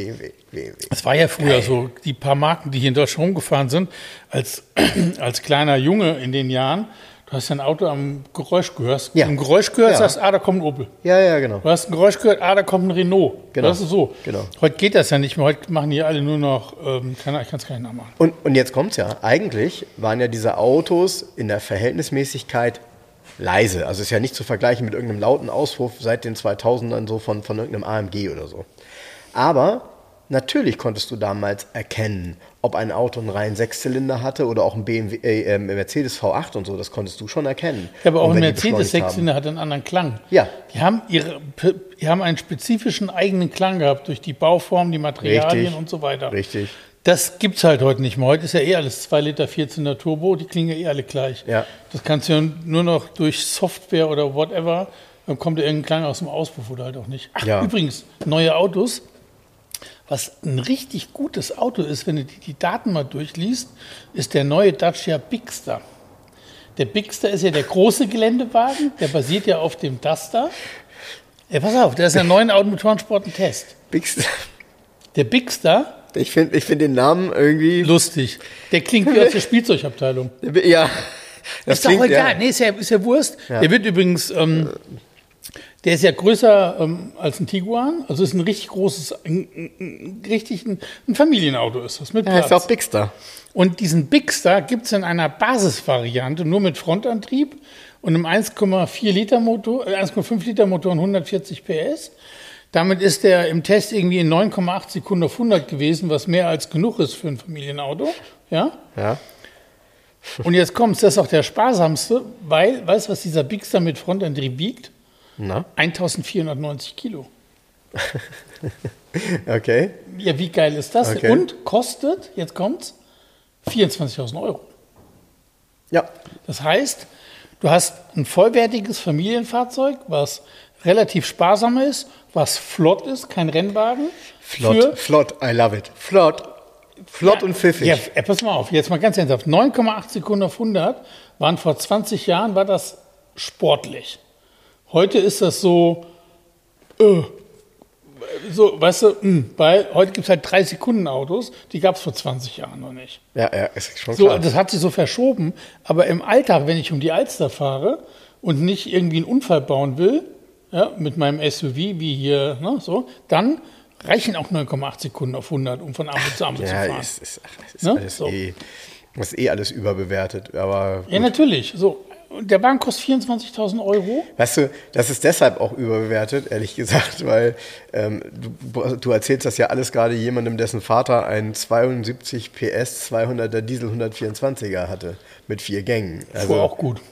Es war ja früher so, die paar Marken, die hier in Deutschland rumgefahren sind, als kleiner Junge in den Jahren, du hast ein Auto am Geräusch gehört. Ja. Im Geräusch gehört, sagst, da kommt ein Opel. Ja, genau. Du hast ein Geräusch gehört, da kommt ein Renault. Genau. Das ist so. Genau. Heute geht das ja nicht mehr, heute machen die alle nur noch, ich kann es gar nicht nachmachen. Und jetzt kommt's ja, eigentlich waren ja diese Autos in der Verhältnismäßigkeit leise. Also ist ja nicht zu vergleichen mit irgendeinem lauten Auspuff seit den 2000ern so von irgendeinem AMG oder so. Aber natürlich konntest du damals erkennen, ob ein Auto einen reinen Sechszylinder hatte oder auch ein Mercedes V8 und so, das konntest du schon erkennen. Ja, aber auch ein Mercedes Sechszylinder hat einen anderen Klang. Ja. Die haben einen spezifischen eigenen Klang gehabt durch die Bauform, die Materialien und so weiter. Richtig. Das gibt's halt heute nicht mehr. Heute ist ja alles 2 Liter 14er Turbo, die klingen ja alle gleich. Ja. Das kannst du ja nur noch durch Software oder whatever, dann kommt ja irgendein Klang aus dem Auspuff oder halt auch nicht. Ach, ja. Übrigens, neue Autos. Was ein richtig gutes Auto ist, wenn du die Daten mal durchliest, ist der neue Dacia Bigster. Der Bigster ist ja der große Geländewagen, der basiert ja auf dem Duster. Ja, pass auf, der ist ja neuen Automotorensport ein Test. Bigster. Der Bigster. Ich find den Namen irgendwie lustig. Der klingt wie aus der Spielzeugabteilung. Ja. Das ist doch egal. Ja. Nee, ist ja Wurst. Ja. Der wird übrigens... der ist ja größer als ein Tiguan, also ist ein richtig großes, ein Familienauto ist das mit Platz. Ja, ist auch Bigster. Und diesen Bigster gibt es in einer Basisvariante, nur mit Frontantrieb und einem 1,5 Liter Motor und 140 PS. Damit ist der im Test irgendwie in 9,8 Sekunden auf 100 gewesen, was mehr als genug ist für ein Familienauto. Ja. Und jetzt kommt's, das ist auch der sparsamste, weil, weißt du, was dieser Bigster mit Frontantrieb wiegt? Na? 1490 Kilo. Okay. Ja, wie geil ist das? Okay. Und kostet, jetzt kommt's, 24.000 Euro. Ja. Das heißt, du hast ein vollwertiges Familienfahrzeug, was relativ sparsam ist, was flott ist, kein Rennwagen. Flott, I love it. Flott und pfiffig. Ja, pass mal auf, jetzt mal ganz ernsthaft. 9,8 Sekunden auf 100 waren vor 20 Jahren, war das sportlich. Heute ist das so, weißt du, weil heute gibt es halt 3-Sekunden-Autos, die gab es vor 20 Jahren noch nicht. Ja, ist schon klar. So, das hat sich so verschoben, aber im Alltag, wenn ich um die Alster fahre und nicht irgendwie einen Unfall bauen will, ja, mit meinem SUV, wie hier, ne, so, dann reichen auch 9,8 Sekunden auf 100, um von Ampel zu Ampel zu fahren. Ist alles so. Das ist alles überbewertet. Aber ja, natürlich, so. Der Wagen kostet 24.000 Euro. Weißt du, das ist deshalb auch überbewertet, ehrlich gesagt, weil du erzählst das ja alles gerade jemandem, dessen Vater einen 72 PS 200er Diesel 124er hatte mit 4 Gängen. Also, das war auch gut.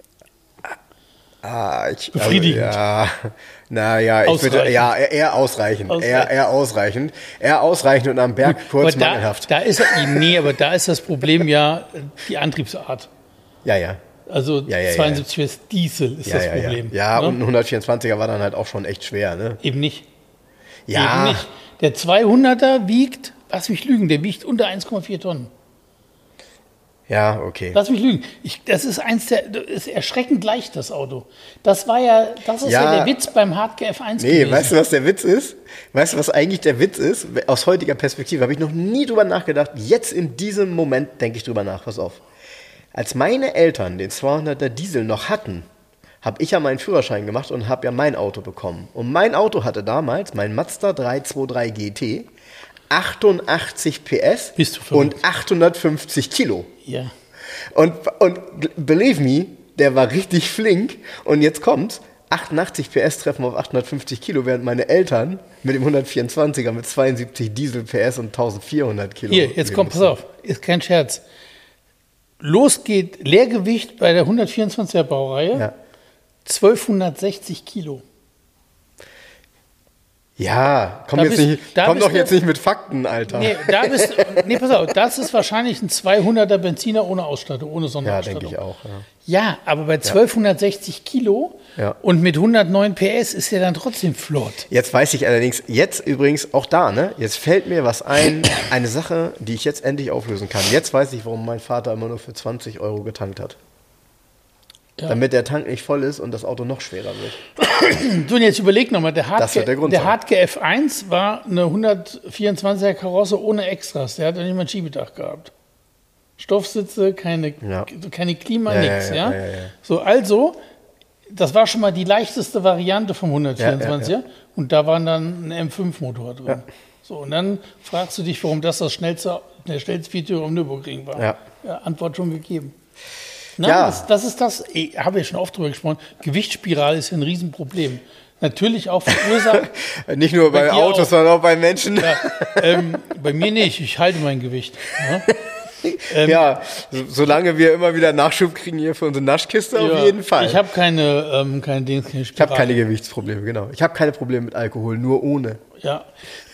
Befriedigend. Ich würde eher ausreichend. Eher ausreichend und am Berg kurz mangelhaft. Da ist das Problem ja die Antriebsart. Ja. Also 72 PS Diesel ist das Problem. Ja, ne? Und ein 124er war dann halt auch schon echt schwer, ne? Eben nicht. Ja. Eben nicht. Der 200er wiegt, lass mich lügen, der wiegt unter 1,4 Tonnen. Ja, okay. Lass mich lügen. Das ist ist erschreckend leicht, das Auto. Das ist ja der Witz beim Hardcore F1 gewesen. Weißt du, was der Witz ist? Weißt du, was eigentlich der Witz ist? Aus heutiger Perspektive habe ich noch nie drüber nachgedacht. Jetzt in diesem Moment denke ich drüber nach. Pass auf. Als meine Eltern den 200er Diesel noch hatten, habe ich ja meinen Führerschein gemacht und habe ja mein Auto bekommen. Und mein Auto hatte damals, mein Mazda 323 GT, 88 PS und 850 Kilo. Ja. Und believe me, der war richtig flink. Und jetzt kommt's, 88 PS treffen auf 850 Kilo, während meine Eltern mit dem 124er mit 72 Diesel PS und 1400 Kilo. Hier, jetzt kommt, pass auf, ist kein Scherz. Los geht Leergewicht bei der 124er Baureihe, Ja. 1260 Kilo. Ja, komm Da jetzt bist- nicht, da komm bist doch du- jetzt nicht mit Fakten, Alter. Nee, pass auf, das ist wahrscheinlich ein 200er Benziner ohne Ausstattung, ohne Ja, Sonderausstattung. denke ich auch. Ja. Ja, aber bei 1260 Kilo Ja. und mit 109 PS ist der dann trotzdem flott. Jetzt weiß ich allerdings, jetzt übrigens auch da, ne? Jetzt fällt mir was ein, eine Sache, die ich jetzt endlich auflösen kann. Jetzt weiß ich, warum mein Vater immer nur für 20 Euro getankt hat. Ja. Damit der Tank nicht voll ist und das Auto noch schwerer wird. So, und jetzt überleg nochmal, der Das wird der Grund sein. Hartke F1 war eine 124er Karosse ohne Extras. Der hat ja nicht mal ein Schiebedach gehabt. Stoffsitze, keine Klima, nichts. Ja. So, also, das war schon mal die leichteste Variante vom 124er. Und da war dann ein M5-Motor drin. Ja. So, und dann fragst du dich, warum das der schnellste Viertürer am Nürburgring war. Ja. Antwort schon gegeben. Na, Ja. das ist das, ich habe ja schon oft drüber gesprochen, Gewichtsspirale ist ja ein Riesenproblem. Natürlich auch verursacht. Nicht nur bei dir Autos, auch. sondern auch bei Menschen. Ja, bei mir nicht, ich halte mein Gewicht. Ja, Ja, solange wir immer wieder Nachschub kriegen hier für unsere Naschkiste, auf Ja, jeden Fall. Ich habe keine Dings, keine Ich habe Spirale. keine Gewichtsprobleme, genau. Ich habe keine Probleme mit Alkohol, nur ohne. Ja.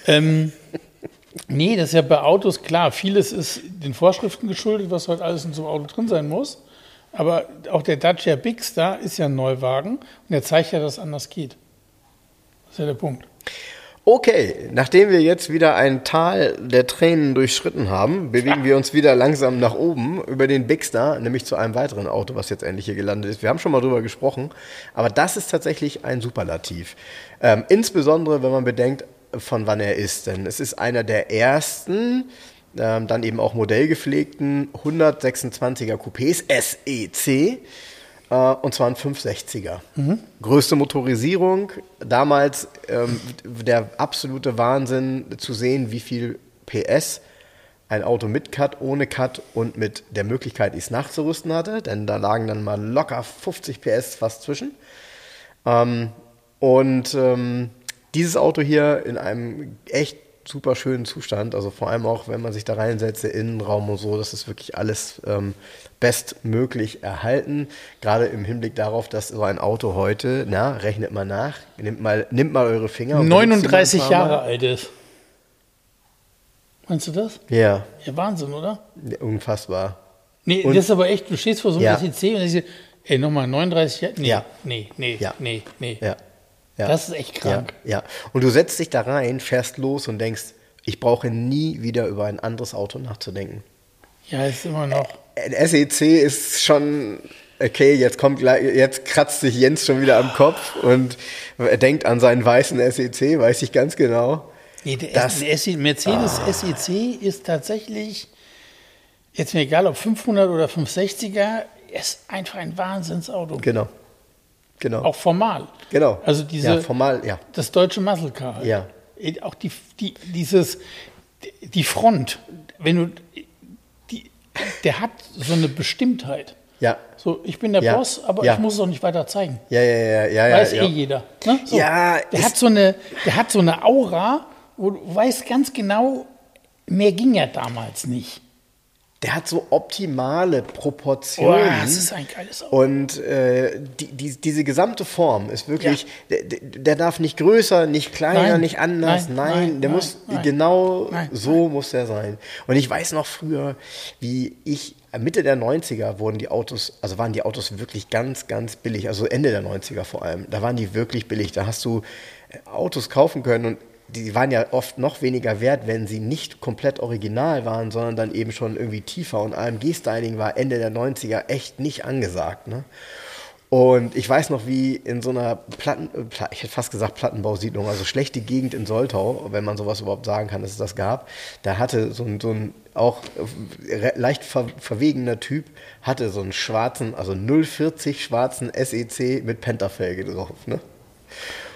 Nee, das ist ja bei Autos klar. Vieles ist den Vorschriften geschuldet, was heute alles in so einem Auto drin sein muss. Aber auch der Dacia Bigster ist ja ein Neuwagen und der zeigt ja, dass es anders geht. Das ist ja der Punkt. Okay, nachdem wir jetzt wieder ein Tal der Tränen durchschritten haben, bewegen wir uns wieder langsam nach oben über den Bigster, nämlich zu einem weiteren Auto, was jetzt endlich hier gelandet ist. Wir haben schon mal drüber gesprochen, aber das ist tatsächlich ein Superlativ. Insbesondere, wenn man bedenkt, von wann er ist. Denn es ist einer der ersten, dann eben auch modellgepflegten 126er Coupés SEC. Und zwar ein 560er. Größte Motorisierung. Damals der absolute Wahnsinn zu sehen, wie viel PS ein Auto mit Cut, ohne Cut und mit der Möglichkeit, es nachzurüsten hatte. Denn da lagen dann mal locker 50 PS fast zwischen. Dieses Auto hier in einem echt super schönen Zustand, also vor allem auch, wenn man sich da reinsetzt, der Innenraum und so, das ist wirklich alles bestmöglich erhalten, gerade im Hinblick darauf, dass so ein Auto heute, rechnet mal nach, nimmt mal eure Finger. Und 39 benutzt die mal ein paar Jahre alt ist. Meinst du das? Mal. Ja, Wahnsinn, oder? unfassbar. Nee, Und- das ist aber echt, du stehst vor so einem Ja. SEC und denkst dir, nochmal 39 Jahre? Nee, Ja. nee. Ja. Ja. Das ist echt krank. Ja. Und du setzt dich da rein, fährst los und denkst, ich brauche nie wieder über ein anderes Auto nachzudenken. Ja, ist immer noch. Ein SEC ist schon, okay, jetzt kratzt sich Jens schon wieder am Kopf und er denkt an seinen weißen SEC, weiß ich ganz genau. Nee, der Das- Mercedes SEC ist tatsächlich, jetzt mir egal ob 500 oder 560er, ist einfach ein Wahnsinnsauto. Genau. Auch formal. Genau. Also ja, formal, ja. das deutsche Muscle Car. Halt. Ja. Auch die Front, wenn du, der hat so eine Bestimmtheit. Ja. So, ich bin der Ja. Boss, aber Ja. ich muss es auch nicht weiter zeigen. Ja. Weiß ja. jeder. Ne? So. Ja, der hat so eine Aura, wo du weißt ganz genau, mehr ging ja damals nicht. Der hat so optimale Proportionen. Das ist ein geiles Auto. Und diese gesamte Form ist wirklich, der darf nicht größer, nicht kleiner, Nein. nicht anders. Nein, Der nein, muss nein. genau Nein, so muss der sein. Und ich weiß noch früher, wie ich Mitte der 90er waren die Autos wirklich ganz, ganz billig. Also Ende der 90er vor allem. Da waren die wirklich billig. Da hast du Autos kaufen können und die waren ja oft noch weniger wert, wenn sie nicht komplett original waren, sondern dann eben schon irgendwie tiefer. Und AMG-Styling war Ende der 90er echt nicht angesagt. Ne? Und ich weiß noch, wie in so einer ich hätte fast gesagt Plattenbausiedlung, also schlechte Gegend in Soltau, wenn man sowas überhaupt sagen kann, dass es das gab, da hatte so ein auch leicht verwegener Typ, hatte so einen schwarzen, also 040 schwarzen SEC mit Pentafelge drauf. Ne?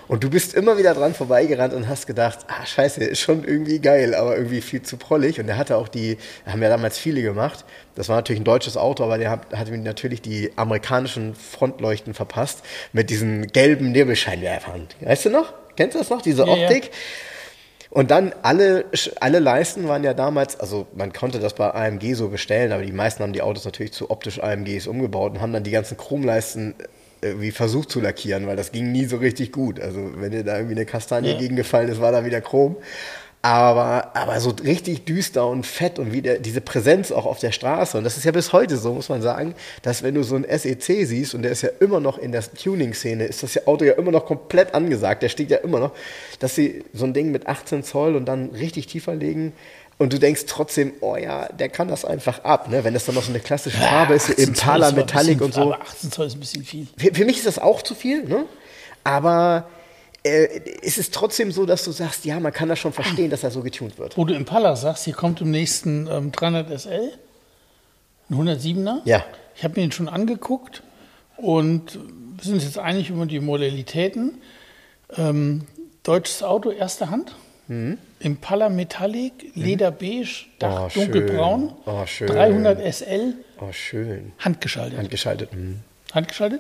Und du bist immer wieder dran vorbeigerannt und hast gedacht, scheiße, ist schon irgendwie geil, aber irgendwie viel zu prollig. Und der hatte auch haben ja damals viele gemacht. Das war natürlich ein deutsches Auto, aber der hatte mir natürlich die amerikanischen Frontleuchten verpasst mit diesen gelben Nebelscheinwerfern. Weißt du noch? Kennst du das noch, diese Optik? Ja. Und dann alle Leisten waren ja damals, also man konnte das bei AMG so bestellen, aber die meisten haben die Autos natürlich zu optisch AMGs umgebaut und haben dann die ganzen Chromleisten irgendwie versucht zu lackieren, weil das ging nie so richtig gut. Also wenn dir da irgendwie eine Kastanie gegengefallen ist, war da wieder Chrom. Aber so richtig düster und fett und wieder diese Präsenz auch auf der Straße. Und das ist ja bis heute so, muss man sagen, dass wenn du so einen SEC siehst, und der ist ja immer noch in der Tuning-Szene, ist das Auto ja immer noch komplett angesagt. Der steht ja immer noch, dass sie so ein Ding mit 18 Zoll und dann richtig tiefer legen. Und du denkst trotzdem, oh ja, der kann das einfach ab, ne? Wenn das dann noch so eine klassische Farbe ist, Impala Metallic und so. Aber 18 Zoll ist ein bisschen viel. Für mich ist das auch zu viel, ne? Aber es ist trotzdem so, dass du sagst, ja, man kann das schon verstehen, dass er so getunt wird. Wo du Impala sagst, hier kommt im nächsten 300 SL, ein 107er. Ja. Ich habe mir den schon angeguckt und wir sind uns jetzt einig über die Modalitäten. Deutsches Auto, erste Hand. Impala Metallic, Lederbeige, Dach dunkelbraun, schön. 300 SL, schön. handgeschaltet. Handgeschaltet.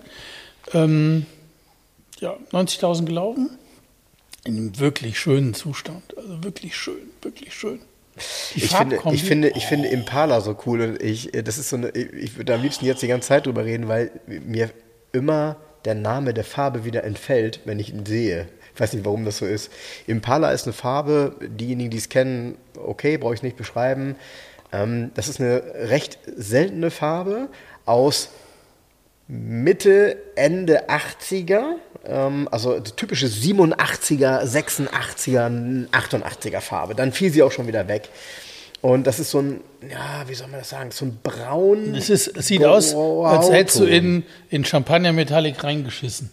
Ja, 90.000 gelaufen, in einem wirklich schönen Zustand, also wirklich schön, wirklich schön. Ich finde Impala so cool und ich würde am liebsten jetzt die ganze Zeit drüber reden, weil mir immer der Name der Farbe wieder entfällt, wenn ich ihn sehe. Ich weiß nicht, warum das so ist. Impala ist eine Farbe, diejenigen, die es kennen, okay, brauche ich es nicht beschreiben. Das ist eine recht seltene Farbe aus Mitte, Ende 80er, also typische 87er, 86er, 88er Farbe. Dann fiel sie auch schon wieder weg. Und das ist so ein, ja, wie soll man das sagen, so ein braun. Es sieht aus, als hättest du in Champagner Metallic reingeschissen.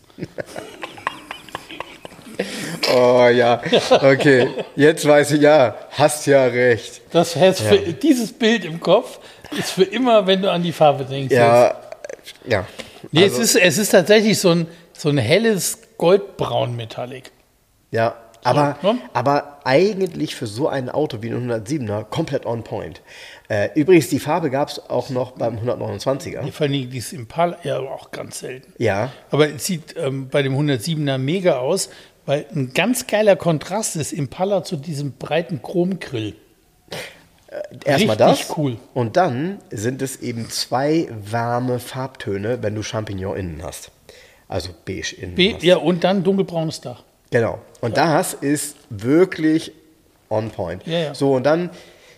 Oh ja, okay, jetzt weiß ich, ja, hast ja recht. Das heißt, dieses Bild im Kopf ist für immer, wenn du an die Farbe denkst. Ja. Nee, also, es ist tatsächlich so ein helles Goldbraun Metallic. Ja, aber eigentlich für so ein Auto wie ein 107er komplett on point. Übrigens, die Farbe gab es auch noch beim 129er. Vor allem dieses Impala, ja, auch ganz selten. Ja. Aber es sieht bei dem 107er mega aus, weil ein ganz geiler Kontrast ist Impala zu diesem breiten Chromgrill. Erstmal das. Richtig cool. Und dann sind es eben 2 warme Farbtöne, wenn du Champignon innen hast. Also beige innen hast. Ja, und dann dunkelbraunes Dach. Genau. Und das ist wirklich on point. Ja. So, und dann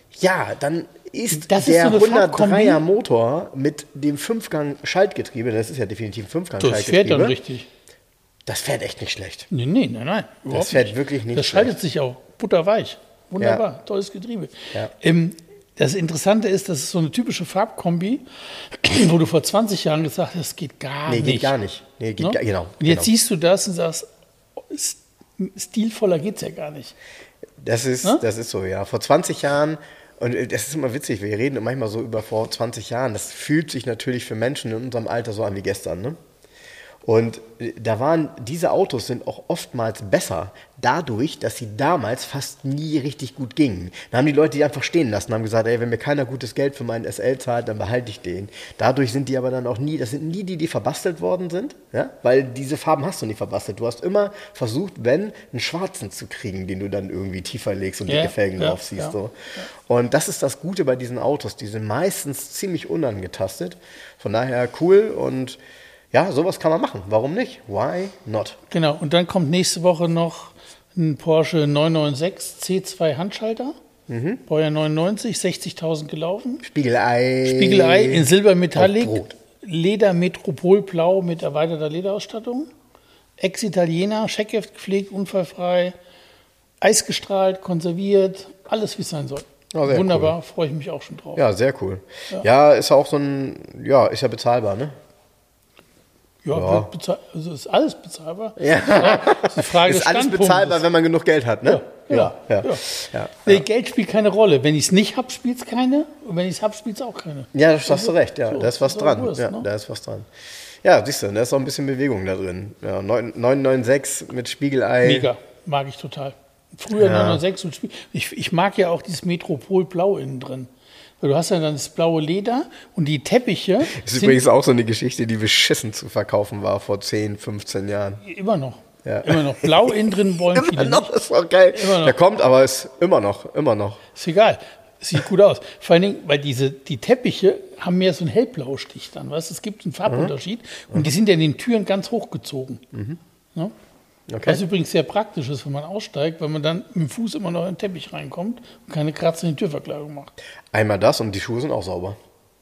ist das der so 103er Motor mit dem 5-Gang-Schaltgetriebe, das ist ja definitiv ein 5-Gang-Schaltgetriebe. Das fährt dann richtig. Das fährt echt nicht schlecht. Nein. Das fährt wirklich nicht schlecht. Das schaltet sich auch butterweich. Wunderbar, tolles Getriebe. Ja. Das Interessante ist, das ist so eine typische Farbkombi, wo du vor 20 Jahren gesagt hast, geht gar nicht. Geht gar nicht. Genau. Und jetzt siehst du das und sagst, stilvoller geht es ja gar nicht. Das ist so, ja. Vor 20 Jahren, und das ist immer witzig, wir reden manchmal so über vor 20 Jahren, das fühlt sich natürlich für Menschen in unserem Alter so an wie gestern, ne? Und diese Autos sind auch oftmals besser dadurch, dass sie damals fast nie richtig gut gingen. Dann haben die Leute die einfach stehen lassen, haben gesagt, ey, wenn mir keiner gutes Geld für meinen SL zahlt, dann behalte ich den. Dadurch sind die aber dann auch nie, das sind nie die verbastelt worden sind, ja? Weil diese Farben hast du nie verbastelt. Du hast immer versucht, einen schwarzen zu kriegen, den du dann irgendwie tiefer legst und dicke Felgen drauf siehst. So. Und das ist das Gute bei diesen Autos, die sind meistens ziemlich unangetastet. Von daher cool und ja, sowas kann man machen. Warum nicht? Why not? Genau, und dann kommt nächste Woche noch ein Porsche 996 C2 Handschalter. Baujahr 99, 60.000 gelaufen. Spiegelei in Silbermetallic. Leder Metropolblau mit erweiterter Lederausstattung. Ex-Italiener, Scheckheft gepflegt, unfallfrei. Eisgestrahlt, konserviert. Alles, wie es sein soll. Oh, wunderbar, cool. Freue ich mich auch schon drauf. Ja, sehr cool. Ja, ist auch so ist ja bezahlbar, ne? Ja. Also ist alles bezahlbar. Ja. Ist, die Frage ist alles bezahlbar, wenn man genug Geld hat, ne? Ja. Geld spielt keine Rolle. Wenn ich es nicht habe, spielt es keine. Und wenn ich es habe, spielt es auch keine. Ja, das hast du recht. Ja, so, da ist was dran. Wurst, ja, ne? Da ist was dran. Ja, siehst du, da ist auch ein bisschen Bewegung da drin. Ja, 996 mit Spiegelei. Mega, mag ich total. Früher 996 mit Spiegel. Ich mag ja auch dieses Metropol-Blau innen drin. Weil du hast ja dann das blaue Leder und die Teppiche. Das ist übrigens auch so eine Geschichte, die beschissen zu verkaufen war vor 10, 15 Jahren. Immer noch. Ja. Immer noch. Blau innen drin wollen viele Immer noch, nicht. ist auch geil. Immer Der kommt, aber ist immer noch. Ist egal. Sieht gut aus. Vor allen Dingen, weil die Teppiche haben mehr so einen hellblauen Stich dann. Weißt? Es gibt einen Farbunterschied und die sind ja in den Türen ganz hochgezogen. Ne? Okay. Was übrigens sehr praktisch ist, wenn man aussteigt, weil man dann mit dem Fuß immer noch in den Teppich reinkommt und keine Kratzer in die Türverkleidung macht. Einmal das und die Schuhe sind auch sauber.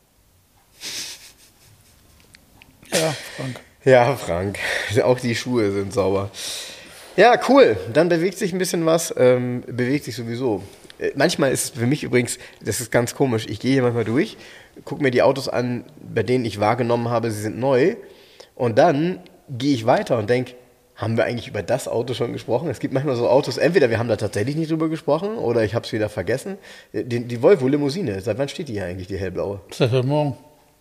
Ja, Frank. Ja, Frank. Auch die Schuhe sind sauber. Ja, cool. Dann bewegt sich ein bisschen was. Bewegt sich sowieso. Manchmal ist es für mich übrigens, das ist ganz komisch, ich gehe hier manchmal durch, gucke mir die Autos an, bei denen ich wahrgenommen habe, sie sind neu. Und dann gehe ich weiter und denke, haben wir eigentlich über das Auto schon gesprochen? Es gibt manchmal so Autos, entweder wir haben da tatsächlich nicht drüber gesprochen oder ich habe es wieder vergessen. Die Volvo Limousine, seit wann steht die hier eigentlich, die hellblaue? Seit heute Morgen.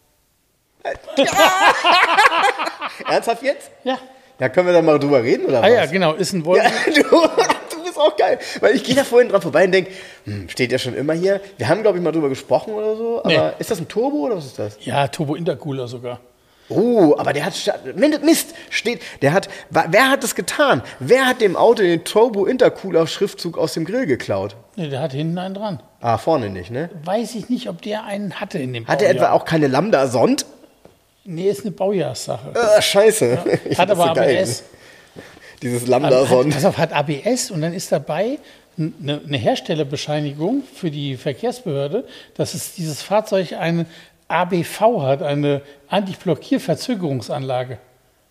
Ernsthaft jetzt? Ja. Ja, können wir da mal drüber reden oder was? Ja, genau, ist ein Volvo. Ja, du bist auch geil. Weil ich gehe da vorhin dran vorbei und denke, steht der schon immer hier? Wir haben, glaube ich, mal drüber gesprochen oder so, aber Nee. ist das ein Turbo oder was ist das? Ja, Turbo Intercooler sogar. Oh, aber der hat, Mist, wer hat das getan? Wer hat dem Auto den Turbo Intercooler Schriftzug aus dem Grill geklaut? Nee, der hat hinten einen dran. Ah, vorne nicht, ne? Weiß ich nicht, ob der einen hatte in dem Hat er etwa auch keine Lambda-Sond? Nee, ist eine Baujahrssache. Scheiße. Ich Hat find das aber so geil. ABS. Dieses Lambda-Sond. Pass auf, hat ABS und dann ist dabei eine Herstellerbescheinigung für die Verkehrsbehörde, dass es dieses Fahrzeug eine ABV hat, eine Antiblockierverzögerungsanlage.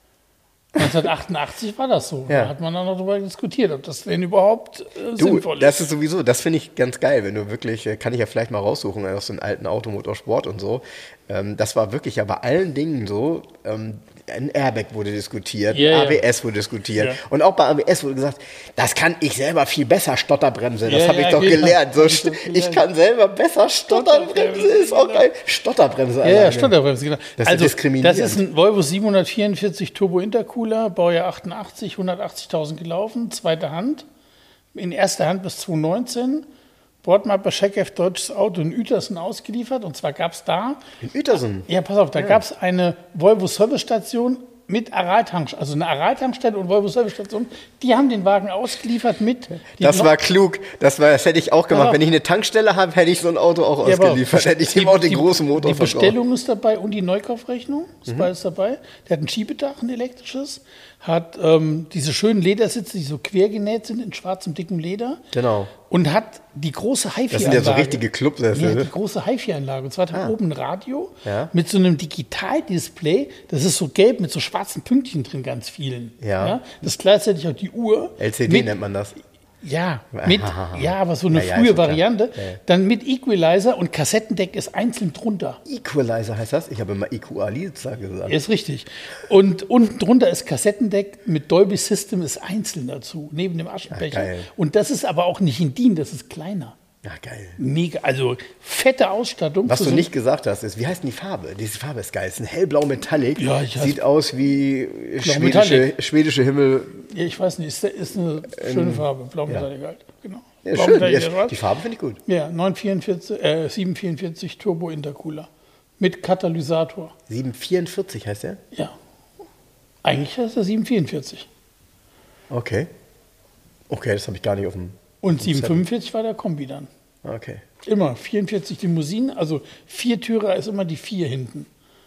1988 war das so. Ja. Da hat man dann noch darüber diskutiert, ob das denn überhaupt Du, sinnvoll ist. das ist sowieso, das finde ich ganz geil, wenn du wirklich, kann ich ja vielleicht mal raussuchen aus den alten Automotorsport und so. Das war wirklich ja bei allen Dingen so, ein Airbag wurde diskutiert, Ja, ja. ABS wurde diskutiert. Ja. Und auch bei ABS wurde gesagt, das kann ich selber viel besser, Stotterbremse. Das Ja, habe ich ja, doch genau. gelernt. So, Das ist ich kann selber besser Stotterbremse, ist auch geil. Stotterbremse. Ja, alleine. Stotterbremse, genau. Das ist Also, diskriminierend. das ist ein Volvo 744 Turbo Intercooler, Baujahr 88, 180.000 gelaufen, zweite Hand, in erster Hand bis 2019. Bordmappe Scheckev Deutsches Auto in Uetersen ausgeliefert. Und zwar gab es da, In Uetersen. ja, pass auf, da gab es eine Volvo Servicestation mit Araltankstelle, also eine Araltankstelle und Volvo Servicestation. Die haben den Wagen ausgeliefert mit. Das war klug. Das hätte ich auch gemacht. Ja. Wenn ich eine Tankstelle habe, hätte ich so ein Auto auch Ja, aber ausgeliefert. Hätte ich dem auch den großen Motor Die verkauft. Bestellung ist dabei und die Neukaufrechnung ist beides dabei. Der hat ein Schiebedach, ein elektrisches, hat diese schönen Ledersitze, die so quer genäht sind in schwarzem, dicken Leder. Genau. Und hat die große HiFi-Anlage. Das sind ja so richtige Clubsessel. Ja, die große HiFi-Anlage. Und zwar hat er oben ein Radio Ja. mit so einem Digitaldisplay. Das ist so gelb mit so schwarzen Pünktchen drin, ganz vielen. Ja. Das ist gleichzeitig auch die Uhr. LCD mit, nennt man das. Ja, aber so Ja, eine ja, frühe ist schon klar. Variante. Ja, ja. Dann mit Equalizer und Kassettendeck ist einzeln drunter. Equalizer heißt das? Ich habe immer Equalizer gesagt. Ist richtig. Und unten drunter ist Kassettendeck mit Dolby System ist einzeln dazu, neben dem Aschenbecher. geil. Und das ist aber auch nicht in DIN, das ist kleiner. Ja, geil. Mega, also fette Ausstattung. Was für du so- nicht gesagt hast, ist, wie heißt denn die Farbe? Diese Farbe ist geil. Es ist ein hellblau Metallic. Ja, ich weiß. Sieht aus wie Metallic. schwedische Himmel. Ja, ich weiß nicht, ist eine schöne Farbe. Blau-Metallic halt. Genau. Ja, Blau-Metallic, schön. ja, Die Farbe finde ich gut. Ja, 744 Turbo Intercooler. Mit Katalysator. 744 heißt der? Ja. Eigentlich heißt er 744. Okay. Okay, das habe ich gar nicht auf dem. Und 745 war der Kombi dann. Okay. Immer 44 Limousinen, also Viertürer ist immer die 4 hinten.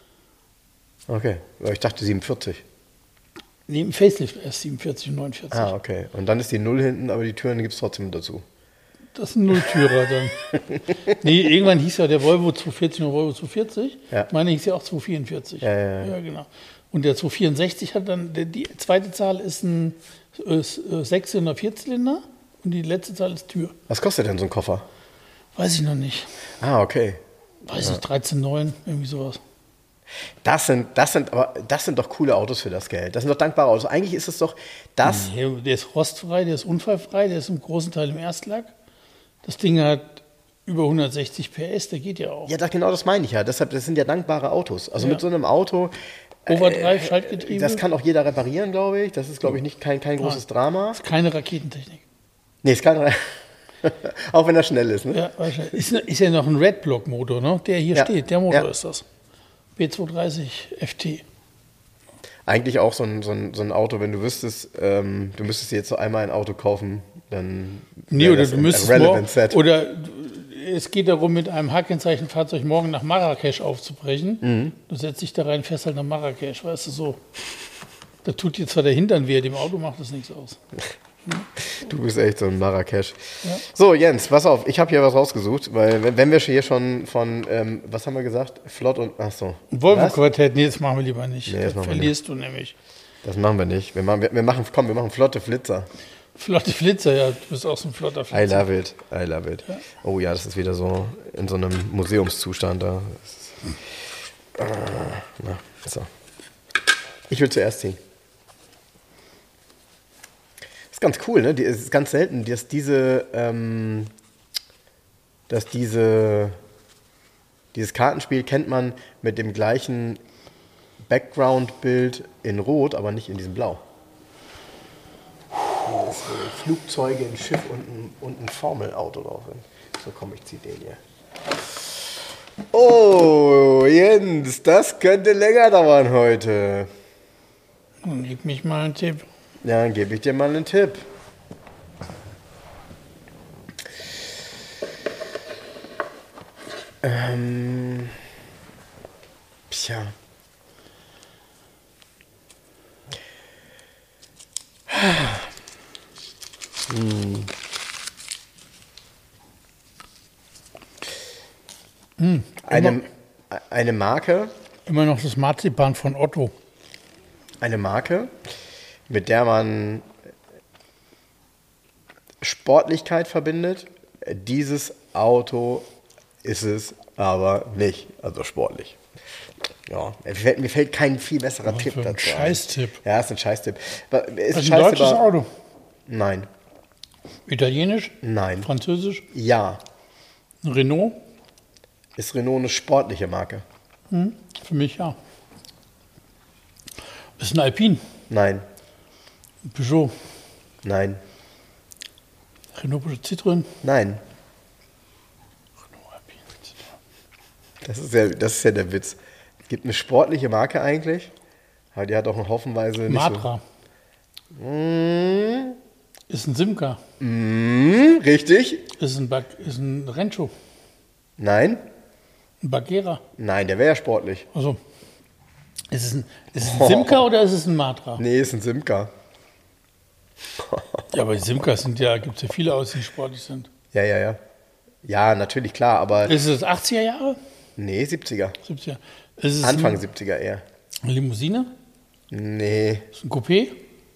Okay. Aber ich dachte 47. Neben Facelift erst 47 und 49. Ah, okay. Und dann ist die 0 hinten, aber die Türen gibt es trotzdem dazu. Das ist ein Nulltürer dann. Nee, irgendwann hieß ja der Volvo 240 und Volvo 240. Ja. Meine hieß ja auch 244. Ja. Genau. Und der 264 hat dann, die zweite Zahl ist ein Sechszylinder, Vierzylinder und die letzte Zahl ist Tür. Was kostet denn so ein Koffer? Weiß ich noch nicht. Ah, okay. Weiß nicht, 13,9, irgendwie sowas. Das sind doch coole Autos für das Geld. Das sind doch dankbare Autos. Eigentlich ist es doch das. Nee, der ist rostfrei, der ist unfallfrei, der ist im großen Teil im Erstlack. Das Ding hat über 160 PS, der geht ja auch. Ja, genau das meine ich ja. Deshalb, das sind ja dankbare Autos. Also Ja. mit so einem Auto, Overdrive-Schaltgetriebe? Das kann auch jeder reparieren, glaube ich. Das ist, glaube ich, nicht kein großes Drama. Das ist keine Raketentechnik. Nee, ist kein auch wenn er schnell ist, ne? Ja, wahrscheinlich. Ist ja noch ein Redblock-Motor, ne? Der hier steht. Der Motor ist das. B230 FT. Eigentlich auch so ein Auto, wenn du wüsstest, du müsstest dir jetzt so einmal ein Auto kaufen, dann Nee, oder du müsstest Relevant Set. Oder es geht darum, mit einem H-Kennzeichen-Fahrzeug morgen nach Marrakesch aufzubrechen. Du setzt dich da rein, fährst halt nach Marrakesch, weißt du, so. Da tut dir zwar der Hintern weh, dem Auto macht das nichts aus. Du bist echt so ein Marrakesch. Ja. So, Jens, pass auf, ich habe hier was rausgesucht, weil wenn wir hier schon von, was haben wir gesagt? Flott und, ach so. Volvo-Quartett, nee, das machen wir lieber nicht. Nee, das das verlierst du nämlich. Das machen wir nicht. Wir machen flotte Flitzer. Flotte Flitzer, ja, du bist auch so ein flotter Flitzer. I love it. Ja. Oh ja, das ist wieder so in so einem Museumszustand da. Na, so. Ich will zuerst ziehen. Das ist ganz cool, ne? Es ist ganz selten, dass dieses Kartenspiel kennt man mit dem gleichen Background-Bild in Rot, aber nicht in diesem Blau. Hier ist Flugzeuge, ein Schiff und ein Formelauto drauf sind. So, komm, ich zieh den hier. Oh, Jens, das könnte länger dauern heute. Gib mich mal einen Tipp. Ja, dann gebe ich dir mal einen Tipp. Tja. Eine Marke. Immer noch das Marzipan von Otto. Eine Marke, mit der man Sportlichkeit verbindet. Dieses Auto ist es aber nicht, also sportlich. Ja, mir fällt kein viel besserer Tipp dazu. Scheißtipp. Ja, ist ein Scheißtipp. Ist ein deutsches Auto? Nein. Italienisch? Nein. Französisch? Ja. Renault? Ist Renault eine sportliche Marke? Für mich ja. Ist ein Alpine? Nein. Peugeot? Nein. Renault, Peugeot, Citroën? Nein. Renault, Alpine, Citroën. Das ist ja der Witz. Es gibt eine sportliche Marke eigentlich, aber die hat auch haufenweise nicht Matra. So. Ist ein Simca. Richtig. Ist ein Rancho. Nein. Ein Bagheera. Nein, der wäre ja sportlich. Also, ist es ein Simca oder ist es ein Matra? Nee, ist ein Simca. Ja, aber die Simcas gibt es ja viele aus, die sportlich sind. Ja. Ja, natürlich, klar, aber... Ist es 80er Jahre? Nee, 70er. 70er. Ist es Anfang 70er eher. Eine Limousine? Nee. Ist es ein Coupé?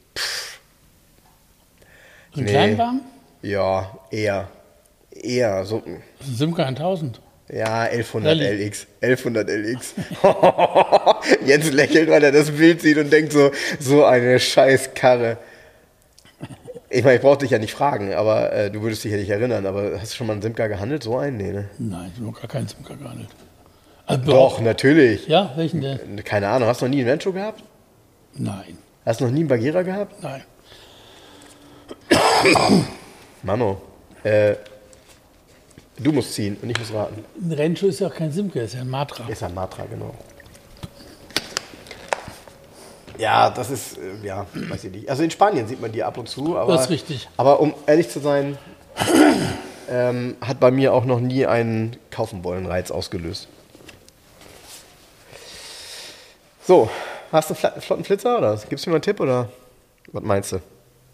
Ist es ein Kleinwagen? Ja, eher. Eher so... Ist ein Simca 1000? Ja, 1100 LX. 1100 LX. Jens lächelt, weil er das Bild sieht und denkt so eine scheiß Karre. Ich meine, ich brauche dich ja nicht fragen, aber du würdest dich ja nicht erinnern. Aber hast du schon mal einen Simca gehandelt? So einen? Nee, ne? Nein, ich habe noch gar keinen Simca gehandelt. Also Doch, natürlich. Ja, welchen denn? Keine Ahnung. Hast du noch nie einen Rancho gehabt? Nein. Hast du noch nie einen Bagheera gehabt? Nein. Mano, du musst ziehen und ich muss raten. Ein Rancho ist ja auch kein Simca, ist ja ein Matra. Ist ein Matra, genau. Ja, das ist, weiß ich nicht. Also in Spanien sieht man die ab und zu. Aber, das ist richtig. Aber um ehrlich zu sein, hat bei mir auch noch nie einen Kaufen-wollen-Reiz ausgelöst. So, hast du einen flotten Flitzer oder gibst du mir mal einen Tipp oder was meinst du?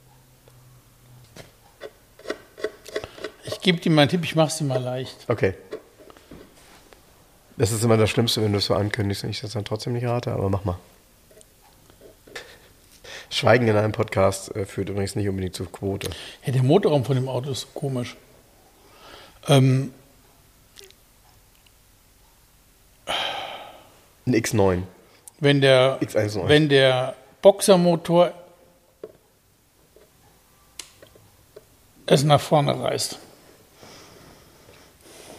Ich gebe dir mal einen Tipp, ich mache es dir mal leicht. Okay. Das ist immer das Schlimmste, wenn du es so ankündigst und ich das dann trotzdem nicht rate, aber mach mal. Schweigen in einem Podcast führt übrigens nicht unbedingt zur Quote. Ja, der Motorraum von dem Auto ist komisch. Ein X9. Wenn der X1.9. Wenn der Boxermotor es nach vorne reißt.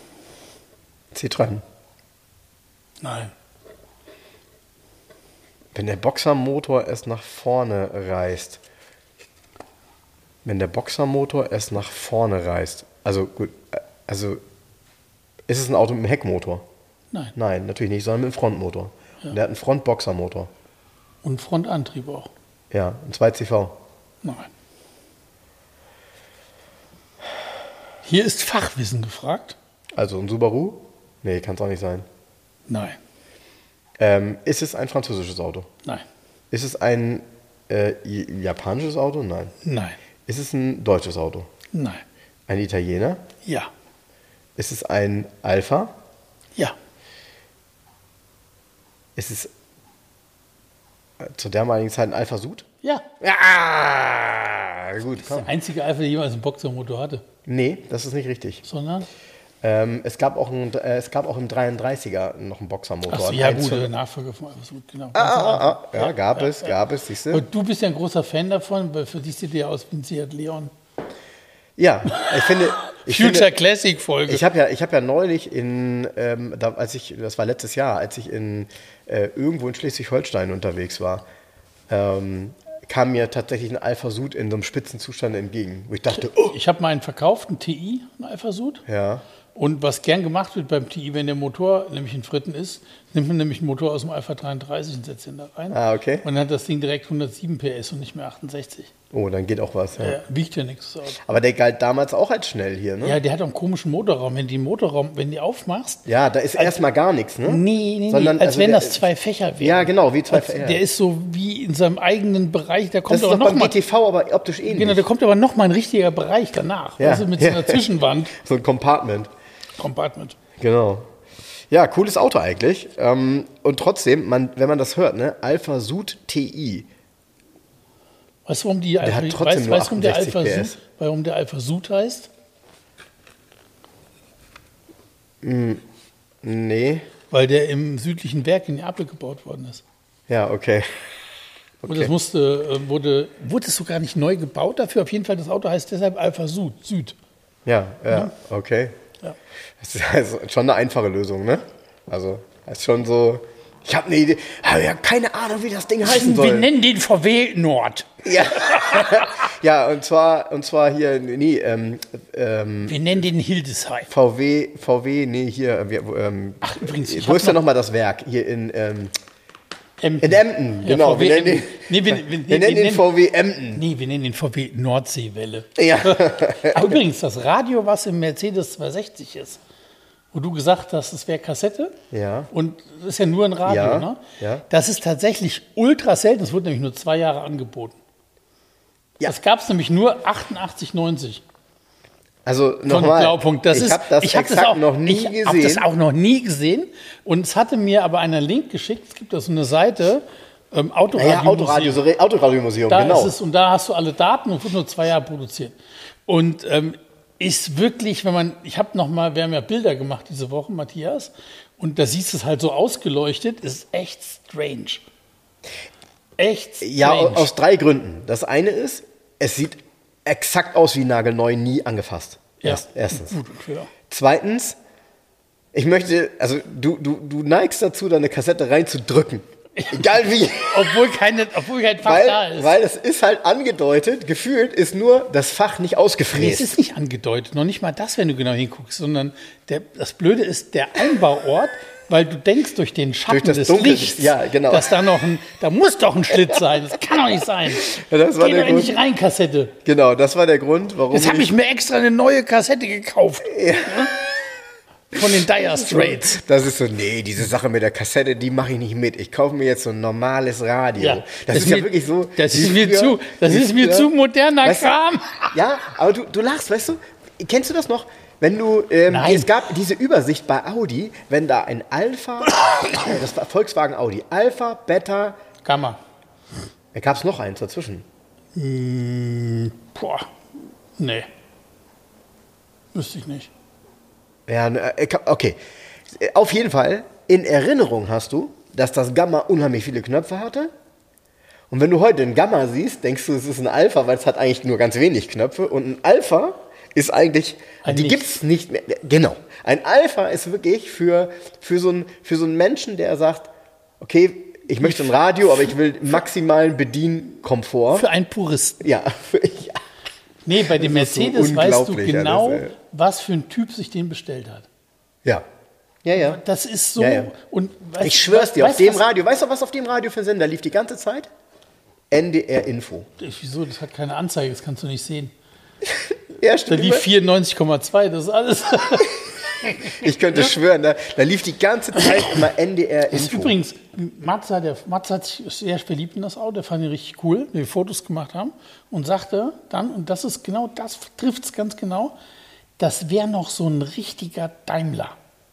Citroën. Nein. Wenn der Boxermotor es nach vorne reißt. Wenn der Boxermotor es nach vorne reißt. Also gut, also ist es ein Auto mit einem Heckmotor? Nein. Nein, natürlich nicht, sondern mit einem Frontmotor. Ja. Und der hat einen Frontboxermotor. Und Frontantrieb auch. Ja, ein 2CV. Nein. Hier ist Fachwissen gefragt. Also ein Subaru? Nee, kann es auch nicht sein. Nein. Ist es ein französisches Auto? Nein. Ist es ein japanisches Auto? Nein. Nein. Ist es ein deutsches Auto? Nein. Ein Italiener? Ja. Ist es ein Alpha? Ja. Ist es zur damaligen Zeit ein Alpha Sud? Ja. Ja, gut, komm. Der einzige Alpha, der jemals einen Boxermotor hatte. Nee, das ist nicht richtig. Sondern? Es gab auch im 33er noch einen Boxermotor. Achso, ja gut, der Nachfolger von Alpha Sud, genau. Ja, gab es, siehst du? Und du bist ja ein großer Fan davon, weil für dich sieht der aus wie ein Seat Leon. Ja, ich finde... Future Classic Folge. Ich habe ja neulich das war letztes Jahr, als ich irgendwo in Schleswig-Holstein unterwegs war, kam mir tatsächlich ein Alpha Sud in so einem Spitzenzustand entgegen, wo ich dachte, oh. Ich habe mal einen verkauft, einen TI, einen Alpha Sud. Ja. Und was gern gemacht wird beim TI, wenn der Motor nämlich in Fritten ist, nimmt man nämlich einen Motor aus dem Alpha 33 und setzt ihn da rein. Ah, okay. Und dann hat das Ding direkt 107 PS und nicht mehr 68. Oh, dann geht auch was. Ja. Wiegt ja nichts. Aber der galt damals auch als schnell hier, ne? Ja, der hat auch einen komischen Motorraum. Wenn du die aufmachst. Ja, da ist erstmal gar nichts, ne? Nee. Sondern, als also wenn das zwei Fächer wären. Ja, genau, wie zwei Fächer. Der ist so wie in seinem eigenen Bereich. Da kommt das ist aber doch beim noch mal, GTV aber optisch ähnlich. Genau, da kommt aber noch mal ein richtiger Bereich danach. Ja. Weißt du, mit so einer Zwischenwand. So ein Compartment. Genau. Ja, cooles Auto eigentlich. Und trotzdem, wenn man das hört, ne? Alpha Sud TI. Weißt du, warum die Alpha, hat trotzdem nur 68 PS. Warum der Alpha Sud heißt? Nee. Weil der im südlichen Werk in Neapel gebaut worden ist. Ja, okay. Und das wurde es sogar nicht neu gebaut dafür. Auf jeden Fall, das Auto heißt deshalb Alpha Süd. Ja, okay. Ja. Das ist also schon eine einfache Lösung, ne? Also, das ist schon so, ich habe eine Idee, aber ja, keine Ahnung, wie das Ding heißen soll. Wir nennen den VW Nord. Ja, ja und zwar hier, wir nennen den Hildesheim. VW, nee, hier, Ach, übrigens, wo ist denn nochmal das Werk? Hier in Emden. In Emden, Ja, genau. VW Wir nennen den VW Emden. Nee, wir nennen den VW Nordseewelle. Ja. Ach, übrigens, das Radio, was im Mercedes 260 ist, wo du gesagt hast, das wäre Kassette. Ja. Und das ist ja nur ein Radio, Ja, ne? ja. Das ist tatsächlich ultra selten. Das wurde nämlich nur 2 Jahre angeboten. Ja. Das gab es nämlich nur 88, 90. Also Von nochmal, Blaupunkt. ich habe das exakt noch nie Ich habe das gesehen. auch noch nie gesehen. Und es hatte mir aber einer Link geschickt. Es gibt da so eine Seite, Autoradio. Ja, Autoradiomuseum, Da genau. ist es, und da hast du alle Daten und wird nur 2 Jahre produziert. Und ist wirklich, wir haben ja Bilder gemacht diese Woche, Matthias, und da siehst du es halt so ausgeleuchtet, ist echt strange. Echt strange. Ja, aus 3 Gründen. Das eine ist, es sieht exakt aus wie nagelneu, nie angefasst. Ja. Erstens. Gut, ja. Zweitens, ich möchte, also du neigst dazu, deine Kassette reinzudrücken. Egal wie. Obwohl kein Fach da ist. Weil es ist halt angedeutet, gefühlt ist nur das Fach nicht Nee, ausgefräst. es ist nicht angedeutet, noch nicht mal das, wenn du genau hinguckst, sondern das Blöde ist der Einbauort, weil du denkst durch den Schatten Durch das des Dunkel, Lichts, ja, genau. dass da muss doch ein Schlitz sein. Das kann doch nicht sein. Ja, das war Geh der doch nicht Grund. rein, Kassette. Genau, das war der Grund, warum Jetzt habe ich mir extra eine neue Kassette gekauft. Ja. Von den Dire Straits. Das ist so, nee, diese Sache mit der Kassette, die mache ich nicht mit. Ich kaufe mir jetzt so ein normales Radio. Ja, das ist ja wirklich so. Das wie ist mir früher- zu moderner Weißt du, Kram. Ja, aber du lachst, weißt du? Kennst du das noch? Wenn du, Nein. es gab diese Übersicht bei Audi, wenn da ein Alpha, das war Volkswagen Audi, Alpha, Beta, Gamma. da gab es noch eins dazwischen. Boah. Nee. Wüsste ich nicht. Ja, okay. Auf jeden Fall, in Erinnerung hast du, dass das Gamma unheimlich viele Knöpfe hatte. Und wenn du heute ein Gamma siehst, denkst du, es ist ein Alpha, weil es hat eigentlich nur ganz wenig Knöpfe. Und ein Alpha ist eigentlich, Ein die Nichts. gibt's nicht mehr. Genau. Ein Alpha ist wirklich für so einen Menschen, der sagt, okay, Ich möchte ein Radio, aber ich will maximalen Bedienkomfort. Für einen Puristen. Ja. Nee, bei dem Das ist so Mercedes weißt du unglaublich, genau, alles, was für ein Typ sich den bestellt hat. Ja. Ja. Das ist so. Ja, ja. Und Ich schwör's dir, auf dem Radio, weißt du, was auf dem Radio für ein Sender lief die ganze Zeit? NDR Info. Wieso? Das hat keine Anzeige, das kannst du nicht sehen. Ja, Da stimmt. lief 94,2, das ist alles. Ich könnte schwören, da lief die ganze Zeit immer NDR Info. Übrigens, Matze hat sich sehr verliebt in das Auto, der fand ihn richtig cool, wie wir Fotos gemacht haben, und sagte dann, und das ist genau, das trifft es ganz genau, das wäre noch so ein richtiger Daimler.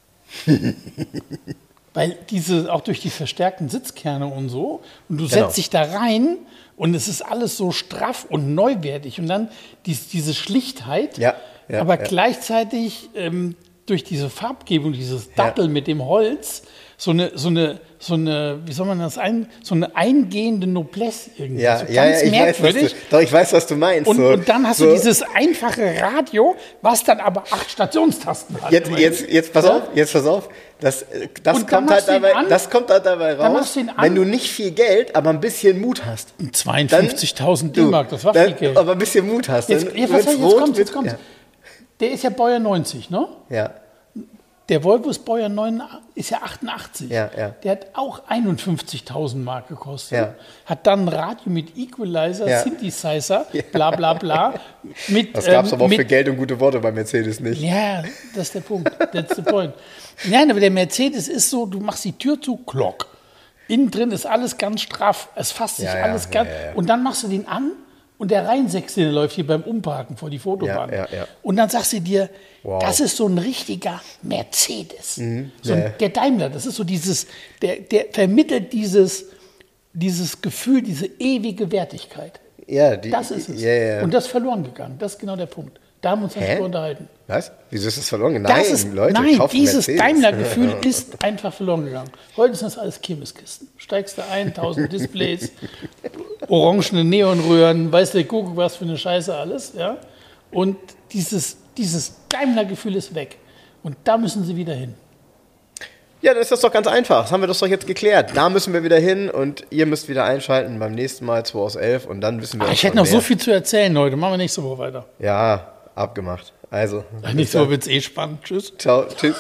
Weil auch durch die verstärkten Sitzkerne und so, und du setzt dich da rein und es ist alles so straff und neuwertig und dann diese Schlichtheit, aber gleichzeitig durch diese Farbgebung, dieses Dattel mit dem Holz, so eine, wie soll man das so eine eingehende Noblesse irgendwie. Ja, so ganz merkwürdig. Ich weiß, was du meinst. Und dann hast du dieses einfache Radio, was dann aber 8 Stationstasten hat. Jetzt pass auf. Das kommt halt dabei raus, wenn du nicht viel Geld, aber ein bisschen Mut hast. 52.000 D-Mark, das war viel Geld. Aber ein bisschen Mut hast. Jetzt kommt's. Ja. Der ist ja Baujahr 90, ne? Ja. Der Volvo ist Baujahr 9, ist ja 88. Ja. Der hat auch 51.000 Mark gekostet. Ja. Hat dann ein Radio mit Equalizer, Synthesizer, bla bla bla. Das gab es aber auch für Geld und gute Worte bei Mercedes nicht. Ja, das ist der Punkt. That's the point. Nein, aber der Mercedes ist so, du machst die Tür zu, Glock. Innen drin ist alles ganz straff. Es fasst sich alles ganz. Und dann machst du den an. Und der Reinsechste läuft hier beim Umparken vor die Fotobahn. Und dann sagst du dir, das ist so ein richtiger Mercedes. Der Daimler, das ist so der vermittelt dieses Gefühl, diese ewige Wertigkeit. Ja, das ist es. Und das ist verloren gegangen. Das ist genau der Punkt. Da haben wir uns darüber unterhalten. Was? Wieso ist das verloren gegangen? Nein, dieses Daimler-Gefühl ist einfach verloren gegangen. Heute sind das alles Kirmeskisten. Steigst du ein, 1000 Displays, orangene Neonröhren, weiß der Kuckuck was für eine Scheiße alles. Ja? Und dieses Daimler-Gefühl ist weg. Und da müssen sie wieder hin. Ja, dann ist das doch ganz einfach. Das haben wir doch jetzt geklärt. Da müssen wir wieder hin und ihr müsst wieder einschalten beim nächsten Mal 2 aus 11 und dann wissen wir. Ich hätte noch so viel zu erzählen heute. Machen wir nächste Woche weiter. Ja, abgemacht. Also. Nächste Woche wird es spannend. Tschüss. Ciao. Tschüss.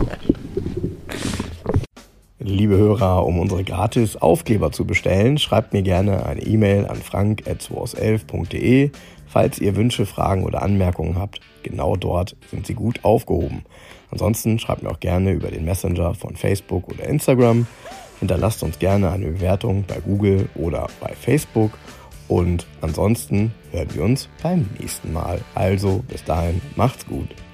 Liebe Hörer, um unsere gratis Aufkleber zu bestellen, schreibt mir gerne eine E-Mail an frank@2aus11.de. Falls ihr Wünsche, Fragen oder Anmerkungen habt, genau dort sind sie gut aufgehoben. Ansonsten schreibt mir auch gerne über den Messenger von Facebook oder Instagram. Hinterlasst uns gerne eine Bewertung bei Google oder bei Facebook. Und ansonsten hören wir uns beim nächsten Mal. Also bis dahin, macht's gut.